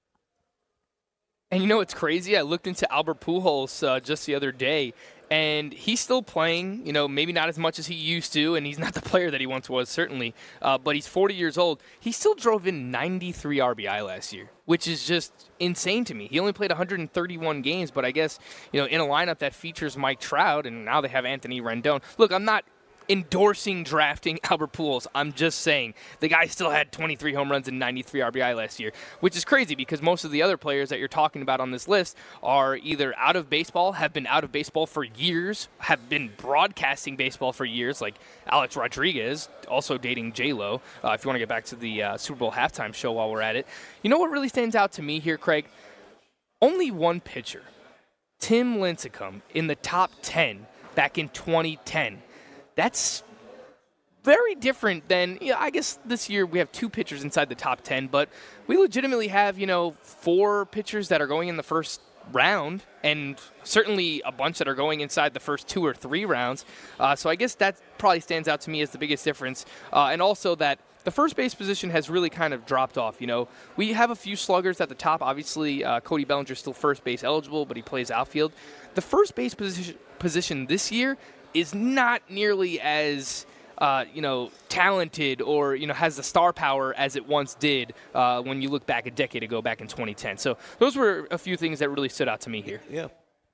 And you know what's crazy? I looked into Albert Pujols uh, just the other day, and he's still playing, you know, maybe not as much as he used to, and he's not the player that he once was, certainly, uh, but he's forty years old. He still drove in ninety-three R B I last year, which is just insane to me. He only played one hundred thirty-one games, but I guess, you know, in a lineup that features Mike Trout, and now they have Anthony Rendon. Look, I'm not endorsing drafting Albert Pujols. I'm just saying the guy still had twenty-three home runs and ninety-three R B I last year, which is crazy because most of the other players that you're talking about on this list are either out of baseball, have been out of baseball for years, have been broadcasting baseball for years, like Alex Rodriguez, also dating J-Lo, uh, if you want to get back to the uh, Super Bowl halftime show while we're at it. You know what really stands out to me here, Craig? Only one pitcher, Tim Lincecum, in the top ten back in twenty ten. That's very different than, you know, I guess this year we have two pitchers inside the top ten, but we legitimately have, you know, four pitchers that are going in the first round and certainly a bunch that are going inside the first two or three rounds. Uh, so I guess that probably stands out to me as the biggest difference. Uh, and also that the first base position has really kind of dropped off. You know, we have a few sluggers at the top. Obviously, uh, Cody Bellinger is still first base eligible, but he plays outfield. The first base position, position this year is not nearly as, uh, you know, talented or, you know, has the star power as it once did uh, when you look back a decade ago, back in twenty ten. So those were a few things that really stood out to me here. Yeah.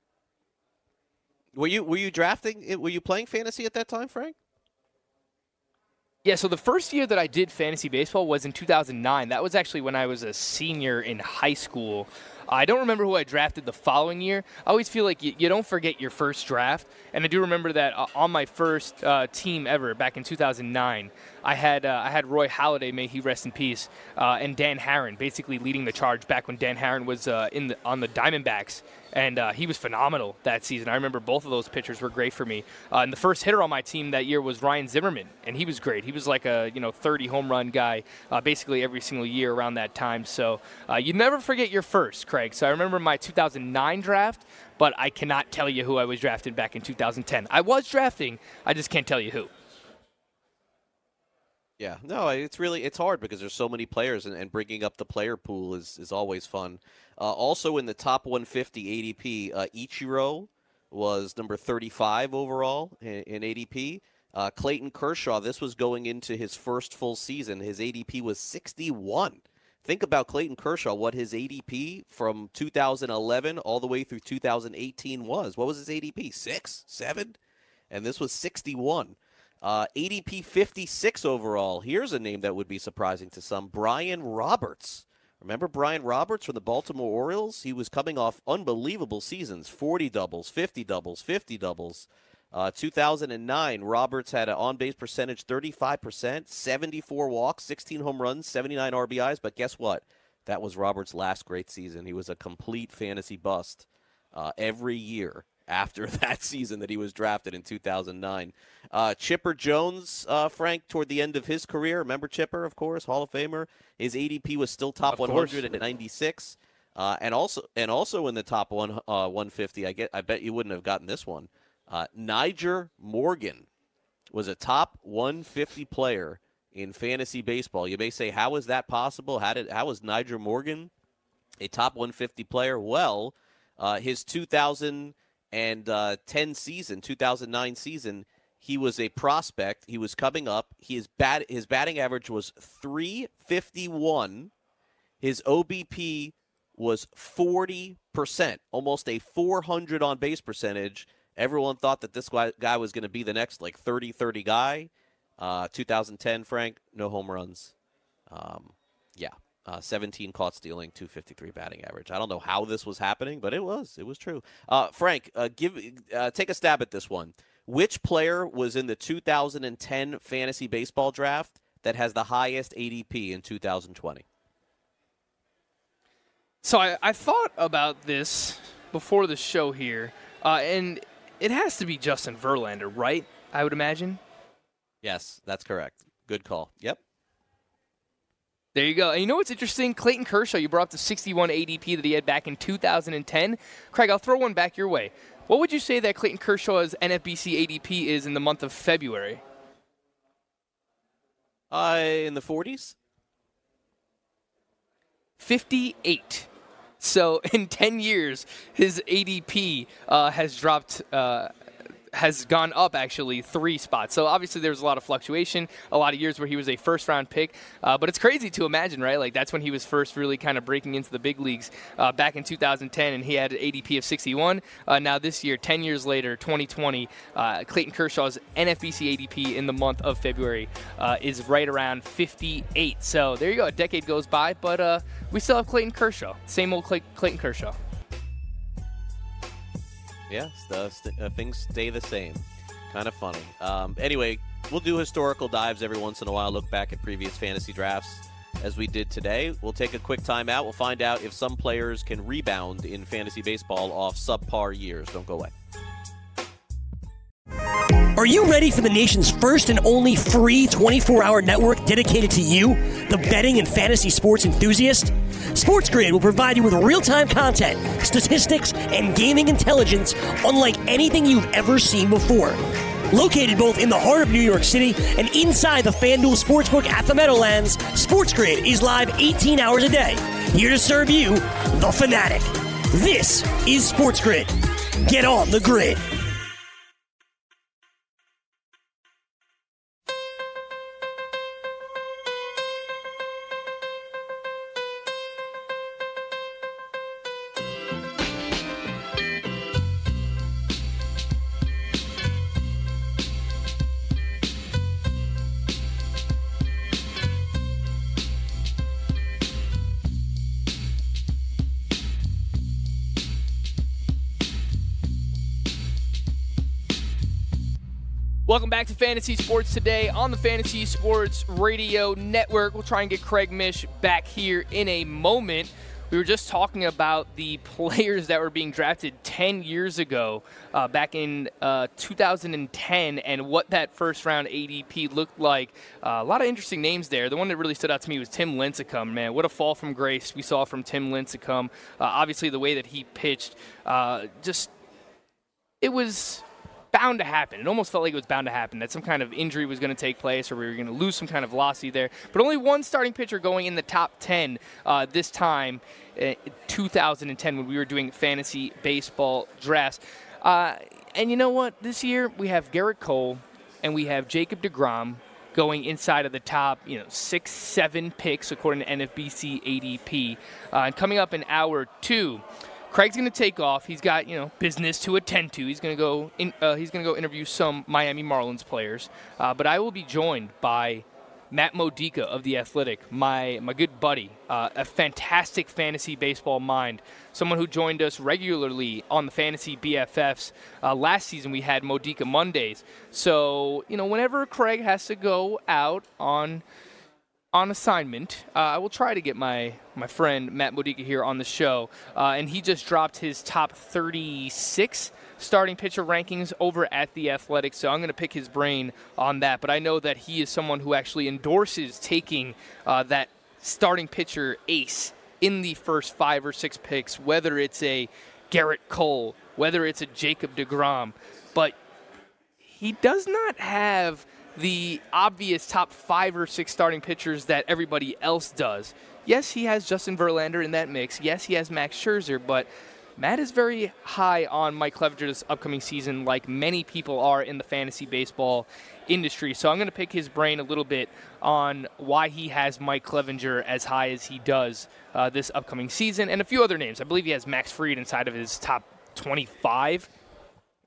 Were you were you drafting? Were you playing fantasy at that time, Frank? Yeah, so the first year that I did fantasy baseball was in two thousand nine. That was actually when I was a senior in high school. I don't remember who I drafted the following year. I always feel like you, you don't forget your first draft. And I do remember that uh, on my first uh, team ever back in two thousand nine, I had uh, I had Roy Halladay, may he rest in peace, uh, and Dan Harron basically leading the charge back when Dan Harron was uh, in the, on the Diamondbacks. And uh, he was phenomenal that season. I remember both of those pitchers were great for me. Uh, and the first hitter on my team that year was Ryan Zimmerman, and he was great. He was like a you know thirty home run guy uh, basically every single year around that time. So uh, you never forget your first, Craig. So I remember my two thousand nine draft, but I cannot tell you who I was drafted back in two thousand ten. I was drafting, I just can't tell you who. Yeah, no, it's really it's hard because there's so many players, and, and bringing up the player pool is, is always fun. Uh, also in the top one fifty A D P, uh, Ichiro was number thirty-five overall in, in A D P. Uh, Clayton Kershaw, this was going into his first full season. His A D P was sixty-one. Think about Clayton Kershaw, what his A D P from two thousand eleven all the way through two thousand eighteen was. What was his A D P? Six? Seven? And this was sixty-one. Uh, A D P fifty-six overall. Here's a name that would be surprising to some. Brian Roberts. Remember Brian Roberts from the Baltimore Orioles? He was coming off unbelievable seasons. forty doubles, fifty doubles, fifty doubles. Uh, two thousand nine, Roberts had an on-base percentage thirty-five percent, seventy-four walks, sixteen home runs, seventy-nine R B Is. But guess what? That was Roberts' last great season. He was a complete fantasy bust uh, every year after that season that he was drafted in two thousand nine. Uh, Chipper Jones, uh, Frank, toward the end of his career. Remember Chipper, of course, Hall of Famer. His A D P was still top one hundred at ninety-six. Uh, and also and also in the top one, uh, one fifty, I get. I bet you wouldn't have gotten this one. Uh, Nyjer Morgan was a top one fifty player in fantasy baseball. You may say, how is that possible? How did how was Nyjer Morgan a top one fifty player? Well, uh, his two thousand ten season, two thousand nine season, he was a prospect. He was coming up. His bat his batting average was three fifty-one. His O B P was forty percent, almost a four hundred on base percentage. Everyone thought that this guy was going to be the next like thirty thirty guy. Uh, two thousand ten, Frank, no home runs. Um, Yeah. Uh, seventeen caught stealing, two fifty-three batting average. I don't know how this was happening, but it was. It was true. Uh, Frank, uh, give uh, take a stab at this one. Which player was in the two thousand ten fantasy baseball draft that has the highest A D P in two thousand twenty? So I, I thought about this before the show here, uh, and it has to be Justin Verlander, right? I would imagine. Yes, that's correct. Good call. Yep. There you go. And you know what's interesting? Clayton Kershaw, you brought up the sixty-one A D P that he had back in two thousand ten. Craig, I'll throw one back your way. What would you say that Clayton Kershaw's N F B C A D P is in the month of February? Uh, in the forties? fifty-eight. So in ten years, his A D P uh, has dropped, uh, has gone up actually three spots. So obviously there's a lot of fluctuation, a lot of years where he was a first round pick. Uh, but it's crazy to imagine, right? Like that's when he was first really kind of breaking into the big leagues uh, back in two thousand ten, and he had an A D P of sixty-one. Uh, now this year, ten years later, twenty twenty, uh, Clayton Kershaw's N F B C A D P in the month of February uh, is right around fifty-eight. So there you go. A decade goes by, but uh, we still have Clayton Kershaw. Same old Clay- Clayton Kershaw. Yeah, st- st- uh, things stay the same. Kind of funny. Um, anyway, we'll do historical dives every once in a while, look back at previous fantasy drafts as we did today. We'll take a quick timeout. We'll find out if some players can rebound in fantasy baseball off subpar years. Don't go away. Are you ready for the nation's first and only free twenty-four hour network dedicated to you, the betting and fantasy sports enthusiast? SportsGrid will provide you with real-time content, statistics, and gaming intelligence unlike anything you've ever seen before. Located both in the heart of New York City and inside the FanDuel Sportsbook at the Meadowlands, SportsGrid is live eighteen hours a day, here to serve you, the fanatic. This is SportsGrid. Get on the grid. Welcome back to Fantasy Sports Today on the Fantasy Sports Radio Network. We'll try and get Craig Mish back here in a moment. We were just talking about the players that were being drafted ten years ago, uh, back in uh, two thousand ten, and what that first-round A D P looked like. Uh, a lot of interesting names there. The one that really stood out to me was Tim Lincecum. Man, what a fall from grace we saw from Tim Lincecum. Uh, obviously, the way that he pitched, uh, just it was bound to happen. It almost felt like it was bound to happen, that some kind of injury was going to take place or we were going to lose some kind of velocity there. But only one starting pitcher going in the top ten uh, this time in two thousand ten when we were doing fantasy baseball drafts. Uh, and you know what? This year we have Garrett Cole and we have Jacob deGrom going inside of the top, you know, six, seven picks according to N F B C A D P. Uh, and coming up in hour two, Craig's going to take off. He's got, you know, business to attend to. He's going to go in, uh, he's going to go interview some Miami Marlins players. Uh, but I will be joined by Matt Modica of The Athletic, my my good buddy, uh, a fantastic fantasy baseball mind, someone who joined us regularly on the Fantasy B F Fs. Uh, last season we had Modica Mondays. So, you know, whenever Craig has to go out on on assignment, uh, I will try to get my, my friend Matt Modica here on the show. Uh, and he just dropped his top thirty-six starting pitcher rankings over at The Athletic, so I'm going to pick his brain on that. But I know that he is someone who actually endorses taking uh, that starting pitcher ace in the first five or six picks, whether it's a Garrett Cole, whether it's a Jacob deGrom. But he does not have the obvious top five or six starting pitchers that everybody else does. Yes, he has Justin Verlander in that mix. Yes, he has Max Scherzer, but Matt is very high on Mike Clevinger this upcoming season, like many people are in the fantasy baseball industry. So I'm going to pick his brain a little bit on why he has Mike Clevinger as high as he does uh, this upcoming season, and a few other names. I believe he has Max Fried inside of his top twenty-five.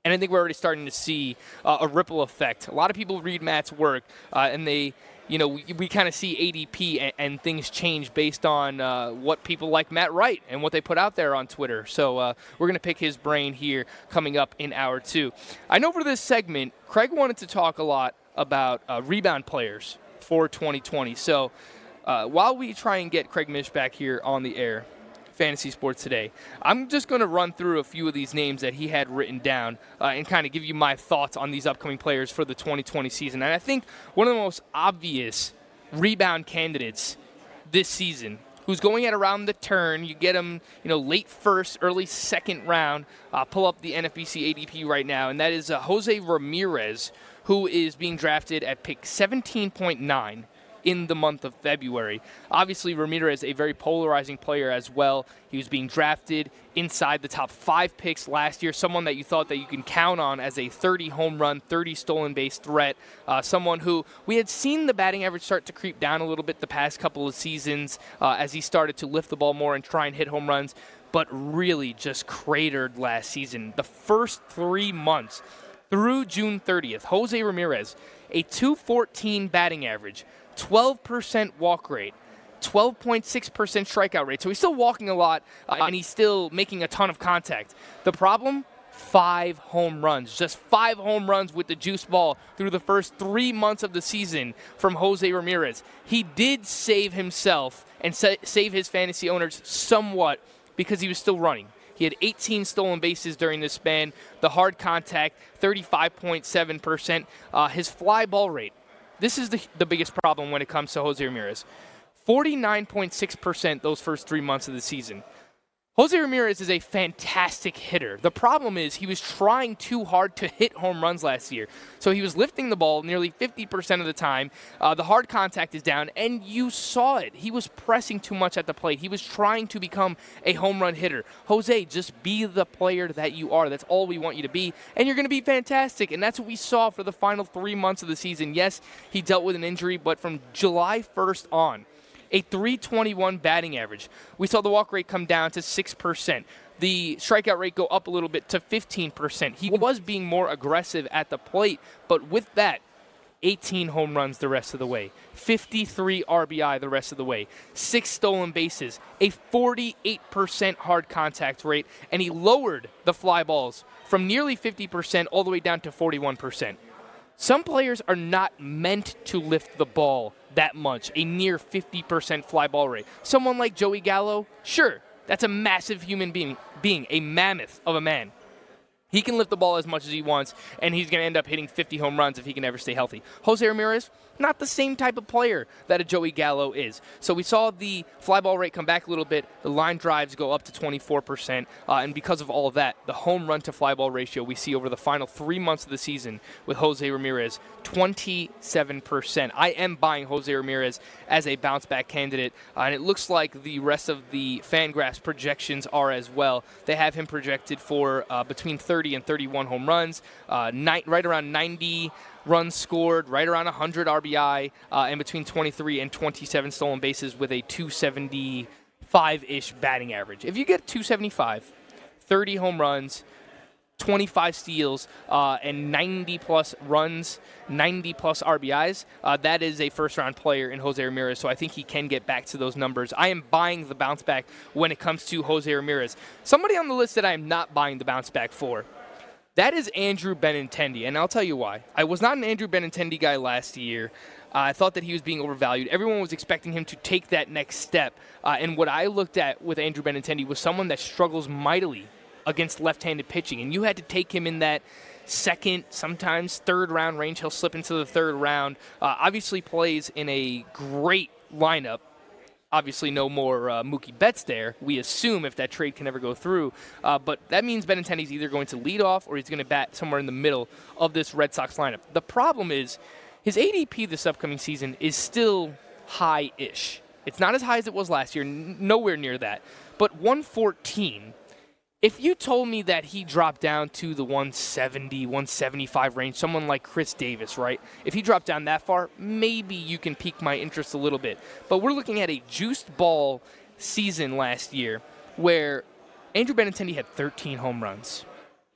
And I think we're already starting to see uh, a ripple effect. A lot of people read Matt's work, uh, and they, you know, we, we kind of see A D P and, and things change based on uh, what people like Matt write and what they put out there on Twitter. So uh, we're going to pick his brain here coming up in hour two. I know for this segment, Craig wanted to talk a lot about uh, rebound players for twenty twenty. So uh, while we try and get Craig Mish back here on the air, Fantasy Sports Today, I'm just going to run through a few of these names that he had written down uh, and kind of give you my thoughts on these upcoming players for the twenty twenty season. And I think one of the most obvious rebound candidates this season, who's going at around the turn, you get him, you know, late first, early second round. Uh, pull up the N F B C A D P right now, and that is uh, Jose Ramirez, who is being drafted at pick seventeen point nine. In the month of February. Obviously, Ramirez, a very polarizing player as well. He was being drafted inside the top five picks last year, someone that you thought that you can count on as a thirty home run, thirty stolen base threat, uh, someone who we had seen the batting average start to creep down a little bit the past couple of seasons uh, as he started to lift the ball more and try and hit home runs, but really just cratered last season. The first three months through June thirtieth, Jose Ramirez, a two fourteen batting average, twelve percent walk rate, twelve point six percent strikeout rate. So he's still walking a lot, uh, and he's still making a ton of contact. The problem? Five home runs. Just five home runs with the juice ball through the first three months of the season from Jose Ramirez. He did save himself and sa- save his fantasy owners somewhat because he was still running. He had eighteen stolen bases during this span. The hard contact, thirty-five point seven percent. Uh, his fly ball rate. This is the, the biggest problem when it comes to Jose Ramirez. forty-nine point six percent those first three months of the season. Jose Ramirez is a fantastic hitter. The problem is he was trying too hard to hit home runs last year. So he was lifting the ball nearly fifty percent of the time. Uh, the hard contact is down, and you saw it. He was pressing too much at the plate. He was trying to become a home run hitter. Jose, just be the player that you are. That's all we want you to be, and you're going to be fantastic. And that's what we saw for the final three months of the season. Yes, he dealt with an injury, but from July first on, a three twenty-one batting average. We saw the walk rate come down to six percent. The strikeout rate go up a little bit to fifteen percent. He was being more aggressive at the plate, but with that, eighteen home runs the rest of the way, fifty-three R B I the rest of the way, six stolen bases, a forty-eight percent hard contact rate, and he lowered the fly balls from nearly fifty percent all the way down to forty-one percent. Some players are not meant to lift the ball that much, a near fifty percent fly ball rate. Someone like Joey Gallo, sure, that's a massive human being, being a mammoth of a man. He can lift the ball as much as he wants, and he's going to end up hitting fifty home runs if he can ever stay healthy. Jose Ramirez, not the same type of player that a Joey Gallo is. So we saw the fly ball rate come back a little bit. The line drives go up to twenty-four percent. Uh, and because of all of that, the home run to fly ball ratio we see over the final three months of the season with Jose Ramirez, twenty-seven percent. I am buying Jose Ramirez as a bounce back candidate. Uh, and it looks like the rest of the Fangraphs projections are as well. They have him projected for uh, between thirty and thirty-one home runs, uh, ni- right around ninety runs scored, right around one hundred R B I, uh, and between twenty-three and twenty-seven stolen bases with a two seventy-five-ish batting average. If you get two seventy-five, thirty home runs, twenty-five steals, uh, and ninety-plus runs, ninety-plus R B Is, uh, that is a first-round player in Jose Ramirez, so I think he can get back to those numbers. I am buying the bounce back when it comes to Jose Ramirez. Somebody on the list that I am not buying the bounce back for, that is Andrew Benintendi, and I'll tell you why. I was not an Andrew Benintendi guy last year. Uh, I thought that he was being overvalued. Everyone was expecting him to take that next step, uh, and what I looked at with Andrew Benintendi was someone that struggles mightily against left-handed pitching, and you had to take him in that second, sometimes third round range. He'll slip into the third round. Uh, obviously plays in a great lineup. Obviously no more uh, Mookie Betts there, we assume, if that trade can ever go through. Uh, but that means Benintendi's either going to lead off or he's going to bat somewhere in the middle of this Red Sox lineup. The problem is his A D P this upcoming season is still high-ish. It's not as high as it was last year, n- nowhere near that. But one fourteen, if you told me that he dropped down to the one seventy, one seventy-five range, someone like Chris Davis, right? If he dropped down that far, maybe you can pique my interest a little bit. But we're looking at a juiced ball season last year where Andrew Benintendi had thirteen home runs,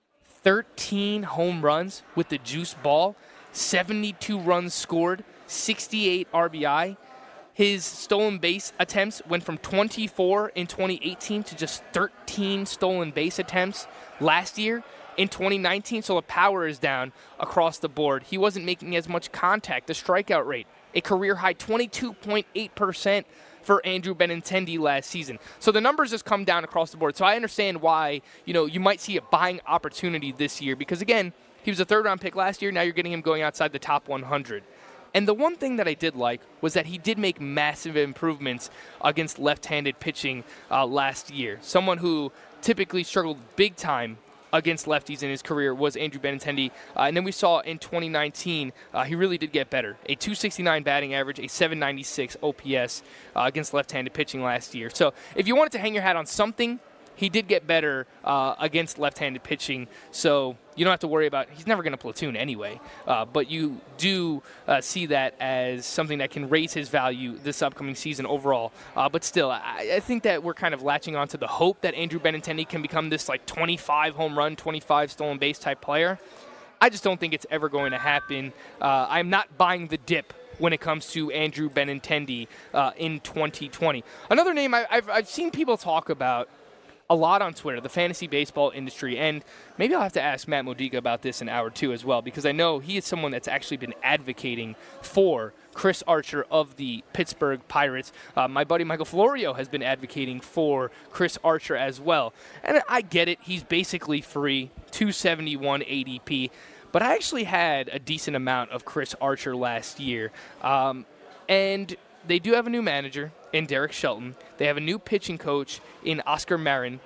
thirteen home runs with the juice ball, seventy-two runs scored, sixty-eight R B I. His stolen base attempts went from twenty-four in twenty eighteen to just thirteen stolen base attempts last year in twenty nineteen. So the power is down across the board. He wasn't making as much contact. The strikeout rate, a career high twenty-two point eight percent for Andrew Benintendi last season. So the numbers just come down across the board. So I understand why, you know, you might see a buying opportunity this year because, again, he was a third-round pick last year. Now you're getting him going outside the top one hundred. And the one thing that I did like was that he did make massive improvements against left-handed pitching uh, last year. Someone who typically struggled big time against lefties in his career was Andrew Benintendi. Uh, and then we saw in twenty nineteen, uh, he really did get better. A two sixty-nine batting average, a seven ninety-six O P S uh, against left-handed pitching last year. So if you wanted to hang your hat on something, he did get better uh, against left-handed pitching, so you don't have to worry about – he's never going to platoon anyway. Uh, but you do uh, see that as something that can raise his value this upcoming season overall. Uh, but still, I, I think that we're kind of latching on to the hope that Andrew Benintendi can become this like twenty-five home run, twenty-five stolen base type player. I just don't think it's ever going to happen. Uh, I'm not buying the dip when it comes to Andrew Benintendi uh, in twenty twenty. Another name I, I've, I've seen people talk about a lot on Twitter, the fantasy baseball industry, and maybe I'll have to ask Matt Modica about this in hour two as well, because I know he is someone that's actually been advocating for Chris Archer of the Pittsburgh Pirates. Uh, my buddy Michael Florio has been advocating for Chris Archer as well. And I get it, he's basically free, two seventy-one A D P, but I actually had a decent amount of Chris Archer last year. Um, and they do have a new manager in Derek Shelton. They have a new pitching coach in Oscar Marin.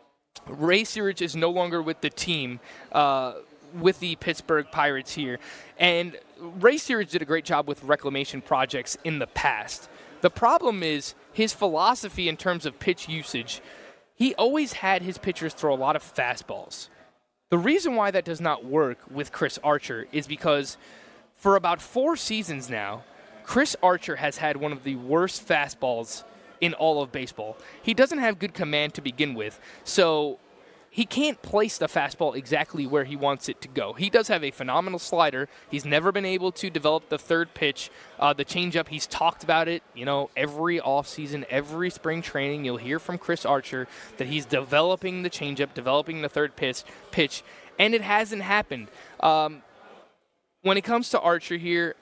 Ray Searage is no longer with the team, uh, with the Pittsburgh Pirates here. And Ray Searage did a great job with reclamation projects in the past. The problem is his philosophy in terms of pitch usage. He always had his pitchers throw a lot of fastballs. The reason why that does not work with Chris Archer is because for about four seasons now, Chris Archer has had one of the worst fastballs in all of baseball. He doesn't have good command to begin with, so he can't place the fastball exactly where he wants it to go. He does have a phenomenal slider. He's never been able to develop the third pitch, uh, the changeup. He's talked about it, you know, every offseason, every spring training. You'll hear from Chris Archer that he's developing the changeup, developing the third pitch, pitch, and it hasn't happened. Um, when it comes to Archer here,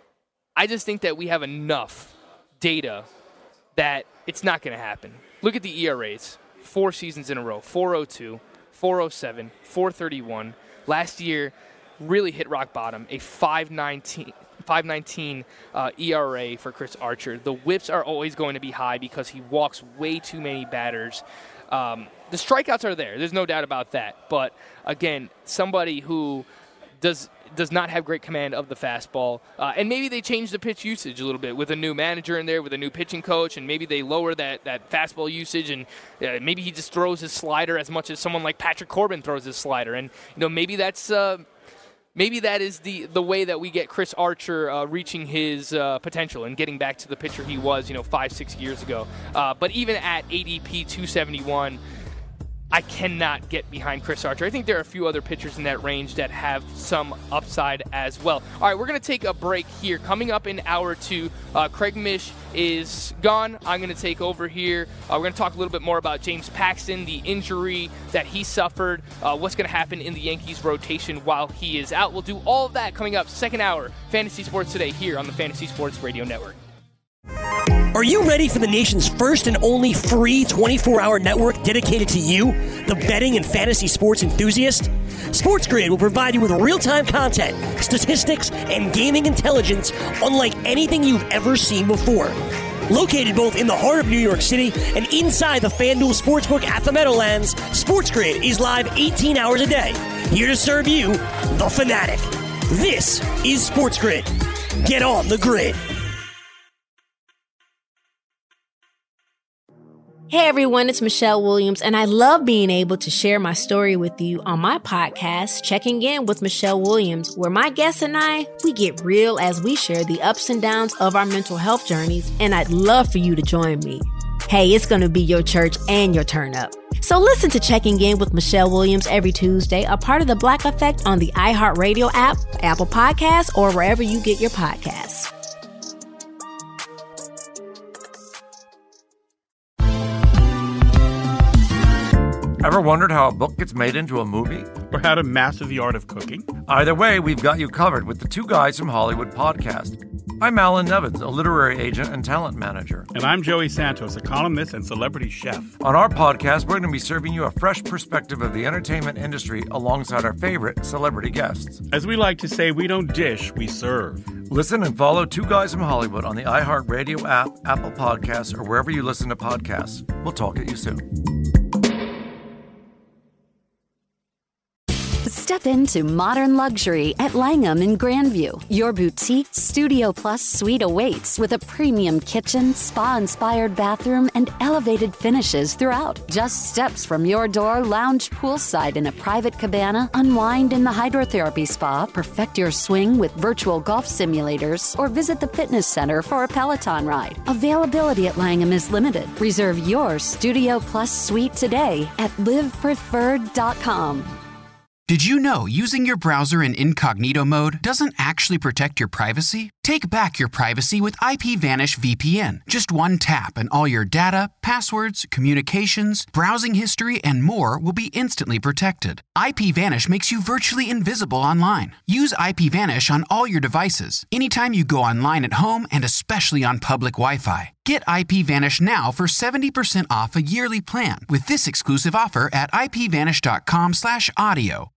I just think that we have enough data that it's not going to happen. Look at the E R As. Four seasons in a row. four oh two, four oh seven, four thirty-one. Last year, really hit rock bottom. A five nineteen, five nineteen uh, E R A for Chris Archer. The whips are always going to be high because he walks way too many batters. Um, the strikeouts are there. There's no doubt about that. But, again, somebody who does does not have great command of the fastball. Uh, and maybe they change the pitch usage a little bit with a new manager in there, with a new pitching coach, and maybe they lower that, that fastball usage, and uh, maybe he just throws his slider as much as someone like Patrick Corbin throws his slider. And, you know, maybe that's uh, maybe that is the, the way that we get Chris Archer uh, reaching his uh, potential and getting back to the pitcher he was, you know, five, six years ago. Uh, but even at A D P two seventy-one, I cannot get behind Chris Archer. I think there are a few other pitchers in that range that have some upside as well. All right, we're going to take a break here. Coming up in hour two, uh, Craig Mish is gone. I'm going to take over here. Uh, we're going to talk a little bit more about James Paxton, the injury that he suffered, uh, what's going to happen in the Yankees rotation while he is out. We'll do all of that coming up second hour, Fantasy Sports Today here on the Fantasy Sports Radio Network. Are you ready for the nation's first and only free twenty-four hour network dedicated to you, the betting and fantasy sports enthusiast? SportsGrid will provide you with real-time content, statistics, and gaming intelligence unlike anything you've ever seen before. Located both in the heart of New York City and inside the FanDuel Sportsbook at the Meadowlands, SportsGrid is live eighteen hours a day, here to serve you, the fanatic. This is SportsGrid. Get on the grid. Hey everyone, it's Michelle Williams, and I love being able to share my story with you on my podcast, Checking In with Michelle Williams, where my guests and I, we get real as we share the ups and downs of our mental health journeys, and I'd love for you to join me. Hey, it's going to be your church and your turn up. So listen to Checking In with Michelle Williams every Tuesday, a part of the Black Effect on the iHeartRadio app, Apple Podcasts, or wherever you get your podcasts. Ever wondered how a book gets made into a movie? Or how to master the art of cooking? Either way, we've got you covered with the Two Guys from Hollywood podcast. I'm Alan Nevins, a literary agent and talent manager. And I'm Joey Santos, a columnist and celebrity chef. On our podcast, we're going to be serving you a fresh perspective of the entertainment industry alongside our favorite celebrity guests. As we like to say, we don't dish, we serve. Listen and follow Two Guys from Hollywood on the iHeartRadio app, Apple Podcasts, or wherever you listen to podcasts. We'll talk at you soon. Step into modern luxury at Langham in Grandview. Your boutique Studio Plus suite awaits with a premium kitchen, spa-inspired bathroom, and elevated finishes throughout. Just steps from your door, lounge poolside in a private cabana, unwind in the hydrotherapy spa, perfect your swing with virtual golf simulators, or visit the fitness center for a Peloton ride. Availability at Langham is limited. Reserve your Studio Plus suite today at live preferred dot com. Did you know using your browser in incognito mode doesn't actually protect your privacy? Take back your privacy with IPVanish V P N. Just one tap and all your data, passwords, communications, browsing history, and more will be instantly protected. IPVanish makes you virtually invisible online. Use IPVanish on all your devices, anytime you go online at home and especially on public Wi-Fi. Get IPVanish now for seventy percent off a yearly plan with this exclusive offer at ipvanish.com slash audio.